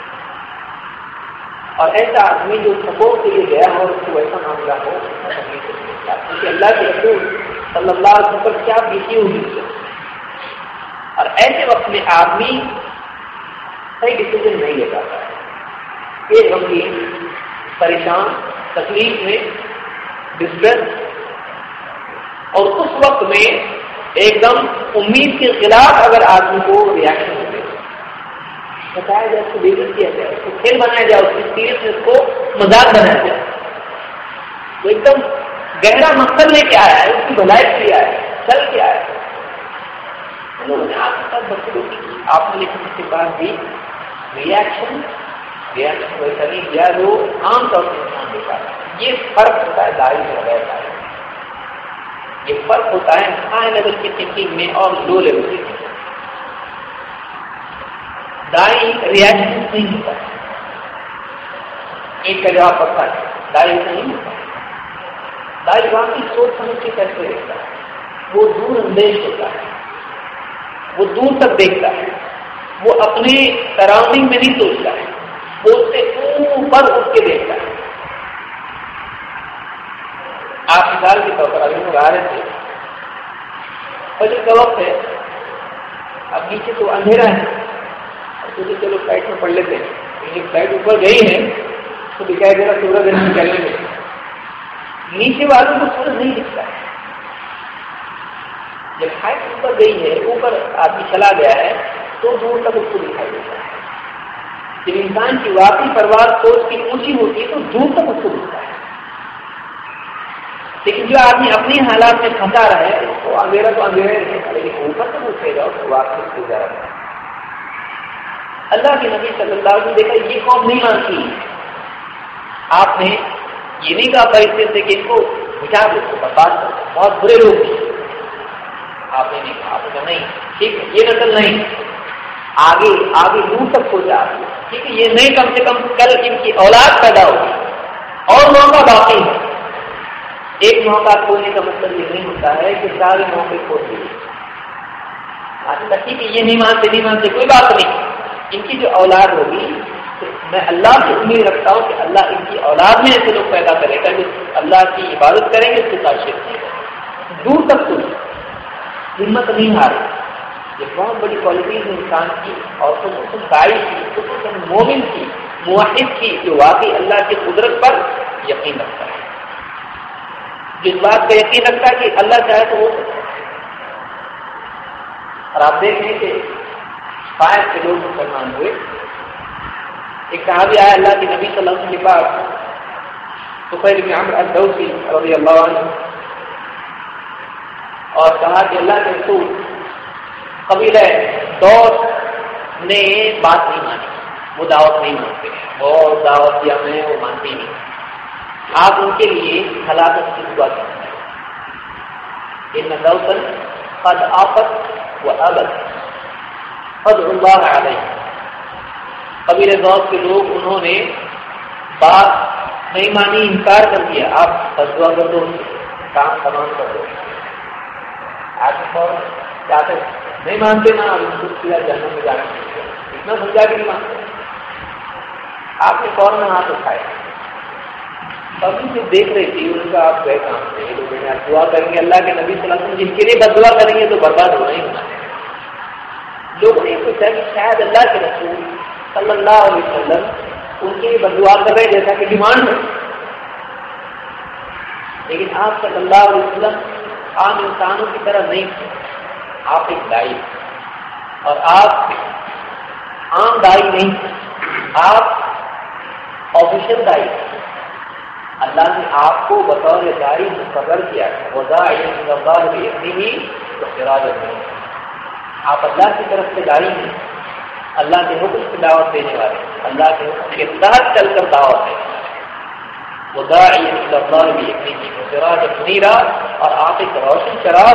اور ایسا آدمی جو سپورٹ کے لیے گیا ہو اس کو ایسا معاملہ ہو، کیونکہ اللہ کے رسول صلی اللہ علیہ وسلم پر کیا بیتی ہوگی، اور ایسے وقت میں آدمی صحیح ڈیسیزن نہیں لے پاتا ہے، ایک غمگین، پریشان، تکلیف میں، ڈسٹریس، اور اس وقت میں ایک دم امید کے خلاف اگر آدمی کو ریاکشن ہوتے بتایا جائے، اس کو بیجت کیا جائے، اس کو کھیل بنایا جائے، اس کی سیریسنس کو مذاق بنایا جائے، وہ ایک دم گہرا مقصد لے کے آیا ہے، اس کی بھلائی کے لیے آیا ہے، چل کے آیا ہے، لوگوں نے آپ کے ساتھ بدسلوکی کی، آپ نے لیکن اس کے بعد بھی ریاکشن ویسا نہیں دیا جو عام طور سے انسان دیتا ہے۔ یہ فرق ہوتا ہے داعی اور غیر داعی، یہ فرق ہوتا ہے ہائی لیول کی تھنکنگ میں اور لو لیول کی تھنکنگ۔ داعی ریاکشن نہیں ہوتا ہے، ایک کا جواب پکا ہے، داعی نہیں ہوتا ہے، داعی واقعی سوچ سمجھ کے کیسے رہتا ہے، وہ دور اندیش ہوتا ہے، وہ دور تک دیکھتا ہے، وہ اپنے سراؤنڈنگ میں نہیں سوچتا ہے، وہ اس سے اوپر اٹھ کے دیکھتا ہے۔ آپ مثال کے طور پر ابھی لوگ آ رہے تھے، فجر کا وقت ہے، اب نیچے تو اندھیرا ہے، تو چلو فلائٹ میں پڑھ لیتے ہیں، یہ فلائٹ اوپر گئی ہے تو دکھائی دے رہا سورج نکلنے میں، نیچے والوں کو سورج نہیں دکھتا ہے، جب فلائٹ اوپر گئی ہے، اوپر آدمی چلا گیا ہے تو دور تک اس کو دکھائی دیتا ہے، جب انسان کی واقعی پرواز سوچ کی اونچی ہوتی ہے تو دور تک اس کو دکھتا ہے، لیکن جو آدمی اپنی حالات میں پھنسا رہے اس کو اندھیرا تو اندھیرا نہیں ہے، لیکن اوپر تک اٹھے گا اس کو واقعی گزارا ہے۔ اللہ کے نبی صلی اللہ علیہ وسلم دیکھا یہ قوم نہیں مانتی، آپ نے یہ نہیں کہا پیسے سے کہ ان کو بچا دو، برباد کر دو، بہت برے لوگ ہیں، آپ نے نہیں کہا، آپ نے کہا نہیں ٹھیک ہے یہ نسل نہیں، آگے آگے دور تک پہنچا، ٹھیک ہے یہ نہیں، کم سے کم کل ان کی اولاد پیدا ہوگی اور موقع باقی ہے۔ ایک موقع کھونے کا مطلب یہ نہیں ہوتا ہے کہ سارے موقع کھو دیے، ٹھیک ہے یہ نہیں مانتے کوئی بات نہیں، ان کی جو اولاد ہوگی میں اللہ سے امید رکھتا ہوں کہ اللہ ان کی اولاد میں ایسے لوگ پیدا کرے گا جو اللہ کی عبادت کریں گے، اس کے ساتھ شرک نہیں کریں، دور تک سنیں، ہمت نہیں ہارے۔ یہ بہت بڑی کوالٹیز انسان کی، اور خصوصاً داعی کی، خصوصاً مومن کی، موحد کی، جو واقعی اللہ کی قدرت پر یقین رکھتا ہے، جس بات کا یقین رکھتا ہے کہ اللہ چاہے تو ہو سکتا ہے۔ اور آپ دیکھیں کہ 5 سے لوگ مسلمان ہوئے۔ ایک صحابی آیا اللہ کے نبی صلی اللہ علیہ وسلم کے پاس، طفیل بن عمرو الدوسی رضی اللہ عنہ، اور کہا کہ اللہ کے رسول، قبیلہ دوس نے بات نہیں مانی، وہ دعوت نہیں مانتے، اور دعوت دیا میں وہ مانتی نہیں، آپ ان کے لیے ہلاکت کی دعا کریں۔ ان دوسا قد آفت و ابد فادعوا اللہ علیہ۔ قبیلہ دوس کے لوگ انہوں نے بات نہیں مانی، انکار کر دیا، آپ بد دعا کر دو، کام تمام کر دو۔ آپ چاہتے نہیں مانتے نا، جنم میں جانا اتنا سمجھا کہ نہیں مانتے، آپ نے فوراً ہاتھ اٹھایا۔ ابھی جو دیکھ رہی تھی ان کا آپ گئے کام سے، آپ دعا کریں گے اللہ کے نبی صلی اللہ علیہ وسلم جن کے لیے بد دعا کریں گے تو برباد ہونا ہی ہونا ہے۔ لوگوں نے سوچا کہ شاید اللہ کے رسول صلی اللہ علیہ وسلم ان کے لیے بد دعا کر رہے جیسا کہ ڈیمانڈ ہے، لیکن آپ صلی اللہ علیہ وسلم عام انسانوں کی طرح نہیں تھے، آپ ایک دائی، اور آپ عام دائی نہیں تھے، آپ آفیشل دائی تھے۔ اللہ نے آپ کو بطور داعی مقرر کیا ہے، وداعی الی اللہ باذنہ وسراجا منیرا۔ آپ اللہ کی طرف سے داعی ہیں، اللہ کے حکم سے دعوت دینے والے، اللہ کے حکم کے تحت چل کر دعوت دینے والے، وداعی الی اللہ باذنہ وسراجا منیرا، اور آپ ایک روشن چراغ،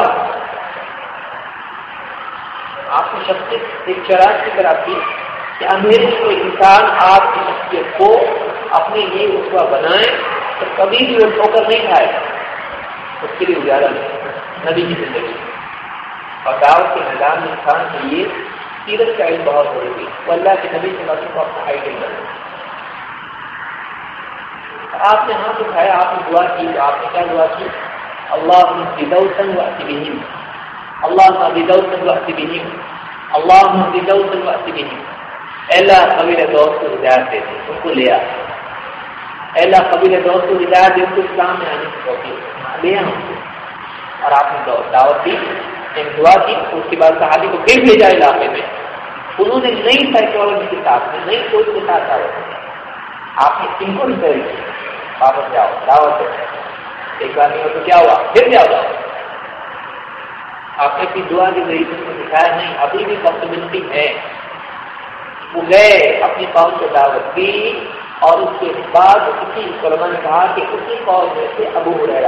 آپ کی شخصیت ایک چراغ کی طرح تھی کہ اندھیرے میں کوئی انسان آپ کی شخصیت کو اپنے لیے اسوا بنائے تو کبھی بھی وہ ٹھوکر نہیں کھائے، اس کے لیے اجالا نہیں نبی کی زندگی۔ اور دعوت کے میدان میں انسان کے لیے سیرت کا علم بہت ضروری ہے، وہ اللہ کے نبی صلی اللہ علیہ وسلم کو اپنا آئیڈل بنے۔ آپ نے ہاتھ اٹھایا، آپ نے دعا کی، آپ نے کیا دعا کی؟ اللہم اہد دوسا وأت بہم، اللہم اہد دوسا وأت بہم، اللہم اہد دوسا وأت بہم۔ اے اللہ قبیلہ دوس کو ہدایت دے دے، ان کو لے آ۔ اے اللہ قبیلہ دوس کو ہدایت دے، ان کو اسلام میں آنے کی توفیق لے آؤں۔ اور آپ نے دعوت دی، دعا کی، اس کے بعد صحابی کو پھر بھیجا علاقے میں، انہوں نے نئی سائیکالوجی کے ساتھ میں، نئی سوچ کے ساتھ دعوت دی۔ آپ نے ان کو ریفر کیا، واپس جاؤ، دعوت دو۔ ایک بار نہیں ہو تو کیا ہوا، پھر جاؤ دعوت۔ آپ نے اپنی دعا کے ذریعے سے دکھایا نہیں، ابھی بھی پاسبلٹی ہے۔ وہ گئے، اپنی قوم کو دعوت دی، اور اس کے بعد کسی علماء نے کہا کہ اسی قوم میں سے ابو ہریرہ،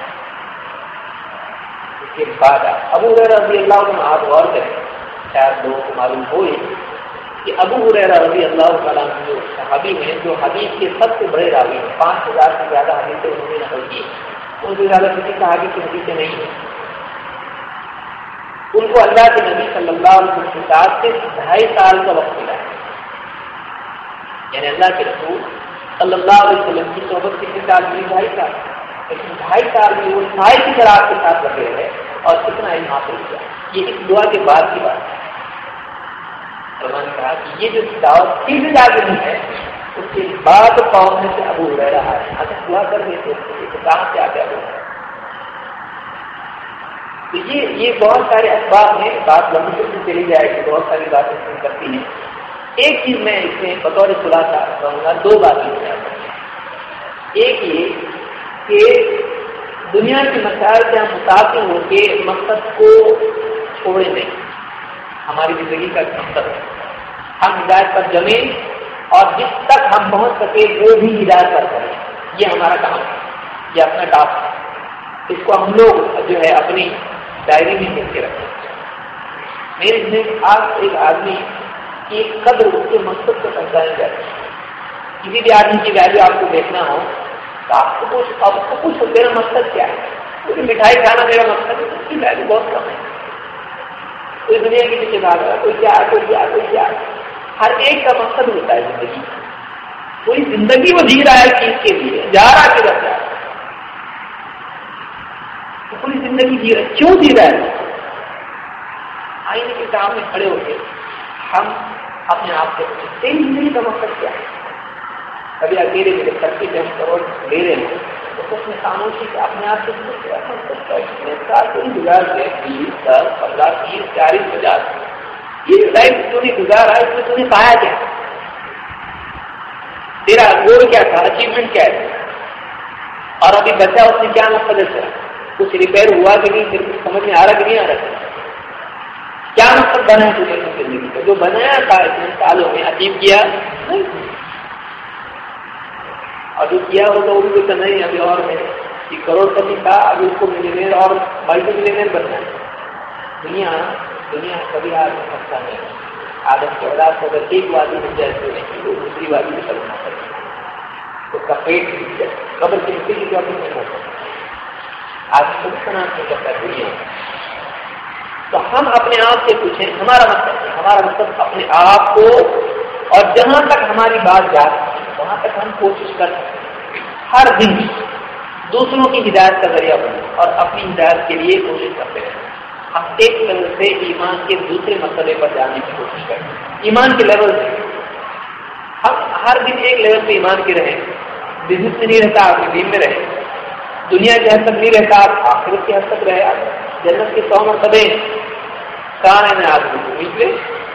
اس کے بعد ابو ہریرہ رضی اللہ عنہ، آپ غور کریں، شاید لوگوں کو معلوم ہوئی کہ ابو ہریرہ رضی اللہ تعالیٰ عنہ جو صحابی ہیں، جو حدیث کے سب سے بڑے راوی ہیں، 5000 سے زیادہ حدیثیں انہوں نے نقل کی، ان سے زیادہ کسی صحابی کی حدیثیں نہیں ہیں۔ ان کو اللہ کے نبی صلی اللہ علیہ وسلم کے ساتھ سے 2.5 سال کا وقت ملا ہے، یعنی اللہ کے رسول صلی اللہ علیہ وسلم کی صحبت کتنے سال ملی؟ 2.5 سال، لیکن 2.5 سال میں وہ سائے کی طرح کے ساتھ لگے رہے اور کتنا علم حاصل کیا۔ یہ اس دعا کے بعد کی بات ہے۔ علماء نے کہا کہ یہ جو دعوت سیدھی لازمی ہے، اس کے بعد قوم میں سے ابو ہریرہ آئے، اگر دعا کر دیتے تو کہاں سے آ گیا وہ؟ تو یہ بہت سارے اسباب ہیں، بات لمبی سے چلی جائے گی، بہت ساری باتیں سن کرتی ہیں۔ ایک چیز میں اس میں بطور خلاصہ کہوں گا، 2 باتیں ہیں۔ ایک یہ کہ دنیا کے مسائل سے ہم متاثر ہو کے مقصد کو چھوڑے نہیں، ہماری زندگی کا مقصد ہے ہم ہدایت پر جمیں، اور جس تک ہم پہنچ سکے وہ بھی ہدایت پر کریں، یہ ہمارا کام ہے، یہ اپنا ٹاسک ہے۔ اس کو ہم لوگ جو ہے اپنی ڈائری میں لکھ کے رکھیں۔ میرے ذہن آج ایک آدمی کی قدر اس کے مقصد کو پہچانے جاتی ہے۔ کسی بھی آدمی کی ویلیو آپ کو دیکھنا ہو تو آپ کو کچھ میرا مقصد کیا ہے؟ کیونکہ مٹھائی کھانا میرا مقصد ہے، اس کی ویلیو بہت کم ہے۔ کوئی دنیا کے پیچھے بھاگ رہا ہے، کوئی کیا، ہر ایک کا مقصد ہوتا ہے زندگی. کوئی زندگی وہ جی رہا ہے چیز کے لیے، جا رہا کہ بس جا رہا، تو پوری زندگی جی رہا ہے. کیوں جی رہا ہے؟ آئینے کے سامنے کھڑے ہو کے ہم اپنے آپ سے پوچھیں تیری زندگی کا مقصد کیا ہے؟ کبھی اکیلے میرے خرچے پہ ہم کروڑ لے رہے ہیں تو اس میں خاموشی سے اپنے آپ سے کیا مقصد ہے؟ اتنے سال کوئی گزار گئے 20 10 15 30 40 50 یہ لائف تو نہیں گزارا، اس میں تو نے پایا کیا؟ تیرا گول کیا تھا؟ اچیومنٹ کیا ہے؟ اور ابھی بچہ اس نے کیا مقصد ہے؟ کچھ ریپیئر ہوا کہ نہیں؟ پھر سمجھ میں آ رہا کہ نہیں آ رہا؟ کیا مقصد بنا ہے تجھے زندگی کا؟ جو بنایا تھا اتنے سالوں میں اچیو کیا نہیں، اور جو کیا ہوگا وہ بھی تو نہیں. ابھی اور ہے کہ کروڑ پتی تھا، ابھی اس کو ملینئر اور ملٹی ملینئر بننا ہے. دنیا کبھی آ سکتا نہیں. آدم کے اولاد کو اگر ایک وادی بن جائے تو نہیں، وہ دوسری وادی میں چلنا پڑے گا. اس کا پیٹ ٹوٹ جائے، قبر کی مٹی کی جاب نہیں ہوتا. آج خود صنعت نہیں کرتا دنیا. تو ہم اپنے آپ سے پوچھیں ہمارا مطلب اپنے آپ کو، اور جہاں تک ہماری بات جاتی ہے وہاں تک ہم کوشش کر سکتے ہیں ہر دن دوسروں کی ہدایت کا ذریعہ بنے اور اپنی ہدایت کے لیے کوشش کرتے ہیں. ہم ایک لیول سے ایمان کے دوسرے مرتبے پر جانے کی کوشش کریں. ایمان کے لیول سے ہم ہر دن ایک لیول پہ ایمان کے رہیں. بزنس میں نہیں رہتا آپ دین میں رہیں، دنیا کے حد تک نہیں رہتا آپ آخرت کے حد تک رہے. جنت کے 100 مرتبے کہاں ہے آدمی کو نکلے.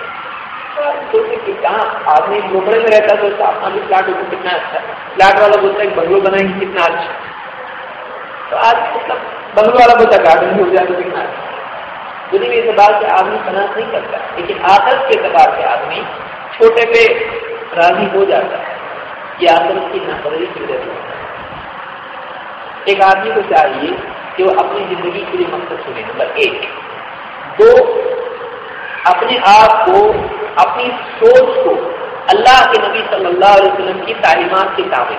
کہاں آدمی جھوپڑے میں رہتا تو اپنا بھی فلیٹ ہوتا کتنا اچھا، فلیٹ والا بولتا ہے بنگلو بنائیں گے کتنا اچھا. تو آج مطلب بنگلو والا بولتا گارڈن بھی ہو جائے تو کتنا اچھا. دنیا کے اعتبار سے آدمی صنعت نہیں کرتا، لیکن آخرت کے اعتبار سے آدمی چھوٹے پہ راضی ہو جاتا ہے. یہ آخرت کی ناقدری کی وجہ سے. ایک آدمی کو چاہیے کہ وہ اپنی زندگی کے لیے مقصد چنے. نمبر 1. 2. اپنے آپ کو، اپنی سوچ کو اللہ کے نبی صلی اللہ علیہ وسلم کی تعلیمات کے تابع.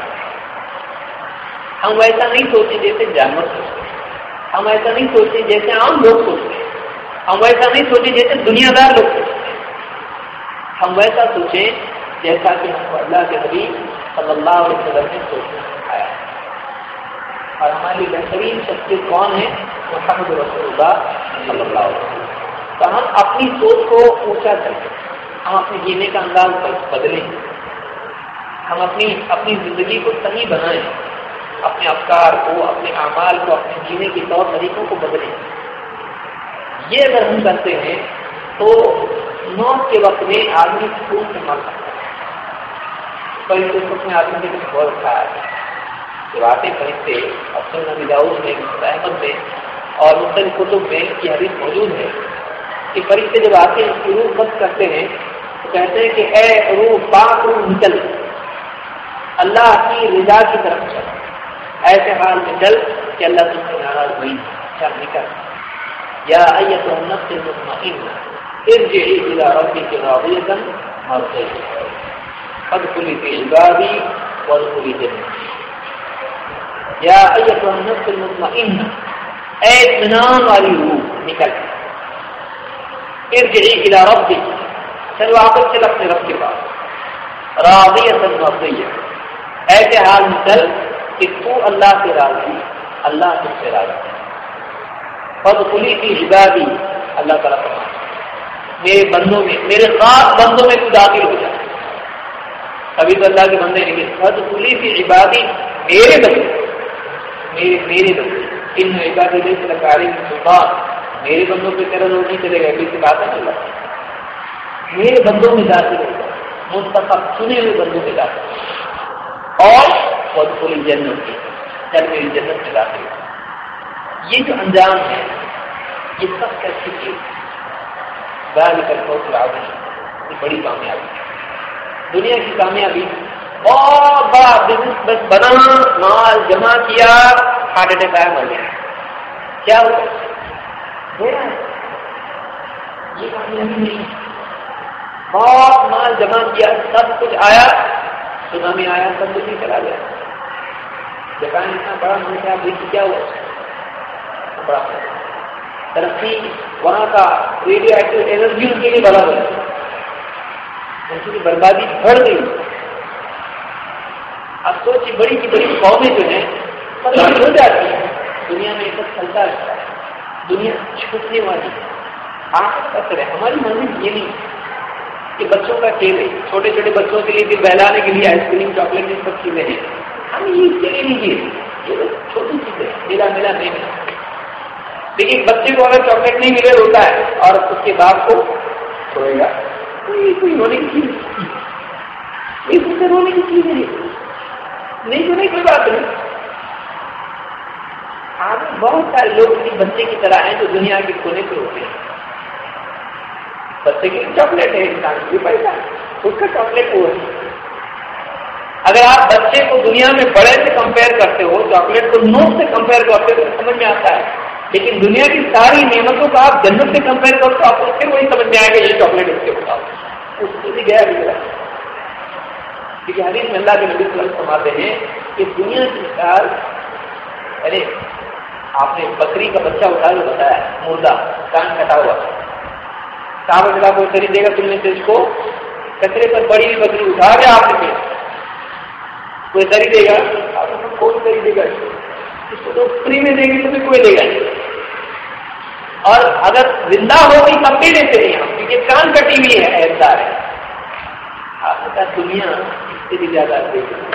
ہم ویسا نہیں سوچیں جیسے جانور سوچتے ہیں، ہم ایسا نہیں سوچیں جیسے عام لوگ سوچتے ہیں، ہم ویسا نہیں سوچیں جیسے دنیا دار لوگ سوچتے ہیں. ہم ویسا سوچیں جیسا کہ ہم اللہ کے نبی صلی اللہ علیہ وسلم نے سوچنا سکھایا. اور ہماری بہترین شخصیت کون ہے؟ محمد رسول اللہ صلی اللہ علیہ وسلم. تو ہم اپنی سوچ کو اونچا کریں، ہم اپنے جینے کا انداز بدلیں، ہم اپنی زندگی کو صحیح بنائیں، اپنے افکار کو، اپنے اعمال کو، اپنے جینے کے طور طریقوں کو بدلیں. یہ اگر ہم کرتے ہیں تو موت کے وقت میں آدمی سکون سے مر سکتا ہے. فرشتے اس میں آدمی نے بہت اچھا ہے کہ آتے فرشتے اپنے نبی داؤد میں، احمد میں اور مختلف کتب میں یہ حدیث موجود ہے کہ فرشتے جب آتے ہیں اس کی روح قبض کرتے ہیں تو کہتے ہیں کہ اے روح پاک روح نکل، اللہ کی رضا کی طرف چل. ایسے حال میں چل کہ اللہ تم سے ناراض ہوئی، چل نکل. یا ایتھا النفس المطمئنہ ارجعی الی ربک راضیۃ مرضیہ فادخلی فی عبادی وادخلی جنتی. یا ایتھا النفس المطمئنہ، اے اطمینان والی روح نکل. ارجعی الی ربک، چل واپس چل اپنے رب کے پاس. راضیۃ مرضیہ، ایسے حال میں چل کہ تو اللہ سے راضی، اللہ تجھ سے راضی. فادخلی فی عبادی، اللہ تعالیٰ فرماتا ہے میرے بندوں میں، میرے خاص بندوں میں تو داخل ہو جائے. ابھی تو اللہ کے بندے نہیں، فادخلی فی عبادی، میرے بندے، میرے بندے. ان عبادی لیس لک علیہم سلطان، میرے بندوں پہ تیرا زور نہیں چلے گا. ابھی سے بات ہے اللہ، میرے بندوں میں داخل ہو جائے، منتخب چنے ہوئے بندوں میں داخل ہو جائے. اور وادخلی جنتی، چل میری جنت میں داخل ہو. یہ جو انجام ہے یہ سب سے اچھی چیز ذالک الفوز العظیم، یہ بڑی کامیابی ہے. دنیا کی کامیابی بہت بڑا بزنس بس بنا، مال جمع کیا، ہارٹ اٹیک آیا مر گیا، کیا ہوا؟ یہ کامیابی نہیں. بہت مال جمع کیا، سب کچھ آیا، سونامی آیا، سب کچھ ہی چلا گیا. جاپان اتنا بڑا ملک ہے، دیکھیے کیا ہوا بڑا ترقی، وہاں کا ریڈیو ایکٹیو انرجی ان کے لیے بڑا بنا. ان کی بربادی بڑھ گئی. اب سوچیے بڑی کی بڑی قومیں جو ہیں مطلب ہو جاتی ہیں, دنیا میں ایسا چلتا رہتا ہے, دنیا چھوٹنے والی ہے, آخر اثر ہے. ہماری منزل یہ نہیں کہ بچوں کا کھیل ہے, چھوٹے چھوٹے بچوں کے لیے بھی بہلانے کے لیے آئس کریم چاکلیٹ یہ سب چیزیں ہیں. ہم یہ چلے لیجیے, یہ چھوٹی چیزیں ملا ملا نہیں ملا. لیکن بچے کو اگر چاکلیٹ نہیں ملے روتا ہے اور اس کے باپ کو چھوڑے گا, کوئی رونے کی چیز نہیں, یہ رونے کی چیز نہیں تو نہیں, کوئی بات نہیں. آج بہت سارے لوگ کسی بچے کی طرح ہیں جو دنیا کے کونے پہ ہوتے ہیں. بچے کی چاکلیٹ ہے, انسان کی پیسہ اس کا چاکلیٹ وہ ہے. اگر آپ بچے کو دنیا میں بڑے سے کمپیئر کرتے ہو, چاکلیٹ کو نوٹ سے کمپیئر کرتے ہو, سمجھ میں آتا ہے. لیکن دنیا کی ساری نعمتوں کو آپ جنت سے کمپیئر کرو تو آپ کو پھر وہی سمجھ میں آئے گا یہ چاکلیٹ اس کے بتاؤ اس سے بھی گیا بھی گیا. کیونکہ حدیث میں اللہ کے نبی صلی اللہ علیہ وسلم فرماتے ہیں کہ دنیا کی سال, ارے آپ نے بکری کا بچہ اٹھا کے بتایا, مردہ کان کٹا ہوا, صحابہ ملا کوئی خرید دے گا تم نے سے اس کو, کچرے پر بڑی ہوئی بکری اٹھا کے آپ نے کوئی خریدے گا, کون خریدے گا اس کو تو فری میں دیں گے تو کوئی لے گا نہیں. اور اگر زندہ ہو گئی تب بھی لیتے نہیں ہم, کیونکہ کان کٹی ہوئی ہے ایسا ہے. آپ کا دنیا اس سے بھی زیادہ دیکھ رہی ہے.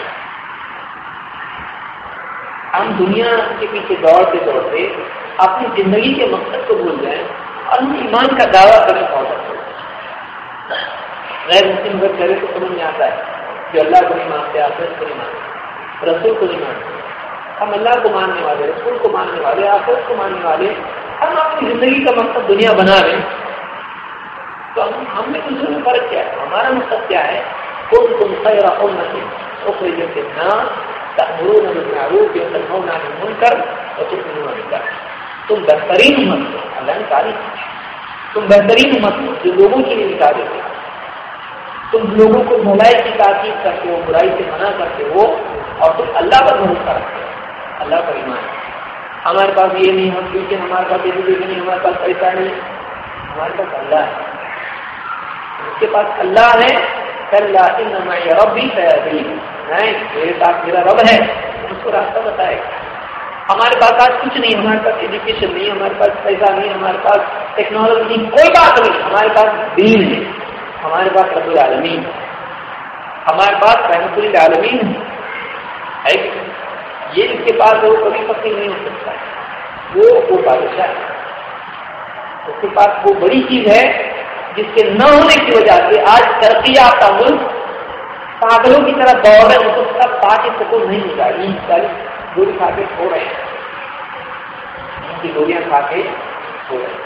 ہم دنیا کے پیچھے دوڑتے دوڑتے اپنی زندگی کے مقصد کو بھول جائیں اور ہم ایمان کا دعویٰ کرنے پہنچ سکتے. غیر مسلم اگر کرے تو سمجھ میں آتا ہے جو اللہ کو نہیں مانتے, آخرت کو نہیں مانتے, رسول کو نہیں مانتے. ہم اللہ کو ماننے والے, رسول کو ماننے والے, آخرت کو ماننے والے, ہم اپنی زندگی کا مقصد دنیا بنا رہے ہیں. تو ہم میں دوسروں میں فرق کیا ہے؟ ہمارا مقصد کیا ہے؟ کنتم خیر امة اخرجت للناس تأمرون بالمعروف وتنهون عن المنکر وتؤمنون بالله. تم بہترین امت ہو, اللہ نے تعریف, تم بہترین امت ہو جو لوگوں کے لیے نکالے تھے. تم لوگوں کو بھلائی کی تاکید کرتے ہو, برائی سے منع کرتے ہو, اور تم اللہ پر بھروسہ رکھتے ہو, اللہ پر ایمان ہے. ہمارے پاس یہ نہیں, ہم کیونکہ ہمارے پاس یہ نہیں, ہمارے پاس پیسہ نہیں, ہمارے پاس اللہ ہے. اس کے پاس اللہ ہے, کلا ان معی ربی سیہدین, نہیں میرے ساتھ میرا رب ہے, اس کو راستہ بتائے گا. ہمارے پاس آج کچھ نہیں, ہمارے پاس ایجوکیشن نہیں, ہمارے پاس پیسہ نہیں, ہمارے پاس ٹیکنالوجی نہیں, کوئی بات نہیں. ہمارے پاس دین ہے, ہمارے پاس رب العالمین, ہمارے پاس رحمت للعالمین ہے. یہ اس کے پاس وہ کبھی فقیر نہیں ہو سکتا ہے, وہ بادشاہ ہے. اس کے پاس وہ بڑی چیز ہے جس کے نہ ہونے کی وجہ سے آج ترقی یافتہ ملک پاگلوں کی طرح دوڑ رہے ہیں. اس کا پاک سکون نہیں مل رہا. ساری گولی کھا کے سو رہے ہیں, ان کی گولیاں کھا کے سو رہے ہیں,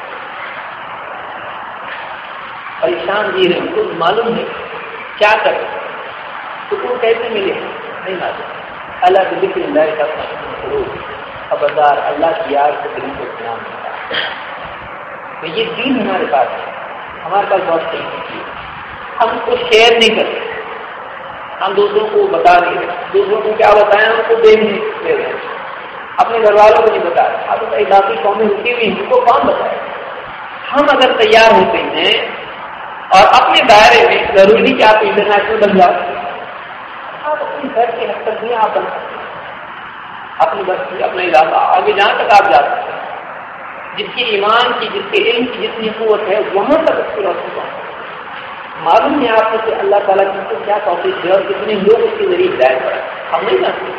پریشان جی رہے ہیں. ان کو معلوم ہے کیا کریں, سکون کیسے ملے نہیں معلوم. اللہ کے ذکر اللہ کا ضرور خبردار, اللہ کی یاد سے دل کو اطمینان ملتا ہے. تو یہ دین ہمارے پاس ہے, ہمارے پاس بہت صحیح چیز. ہم کو شیئر نہیں کرتے, ہم دوسروں کو بتا نہیں رہے. دوسروں کو کیا بتائیں, ہم کو دے نہیں دے رہے, اپنے گھر والوں کو نہیں بتا رہے. اب بتائیے باقی قومیں ہوتی ہوئی ان کو کون بتائے. ہم اگر تیار ہوتے ہیں اور اپنے دائرے میں, ضروری نہیں کہ آپ انٹرنیشنل بن جاؤ, آپ اپنے گھر کے حد تک بھی آپ بن سکتے ہیں, اپنی بستی, اپنا علاقہ, آگے جہاں تک آپ جا سکتے ہیں. جس کی ایمان کی, جس کے علم کی جتنی قوت ہے, وہاں تک اس کی روشنی پہنچ. معلوم ہے آپ کو کہ اللہ تعالیٰ کی کو کیا توفیق ہے اور کتنے لوگ اس کے ذریعے ہدایت پڑے, ہم نہیں جانتے.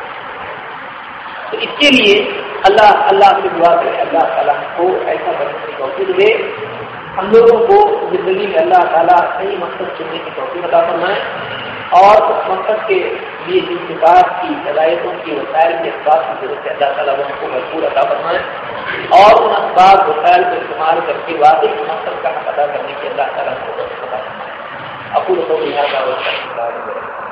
تو اس کے لیے اللہ سے دعا کرے, اللہ تعالیٰ کو ایسا بننے کی توفیق دے. ہم لوگوں کو زندگی میں اللہ تعالیٰ صحیح مقصد چننے کی توفیق عطا فرمائے, اور اس مقصد کے لیے جن کتاب کی ہدایتوں کی وسائل کے اسباب کی ضرورت ہے, اللہ تعالیٰ ان کو مجبور عطا فرمائے, اور ان اسباب وسائل کو استعمال کر کے واقعی مقصد کا حق ادا کرنے کی اللہ تعالیٰ کو عطا فرمائے. اقول قولی ھذا واستغفر اللہ.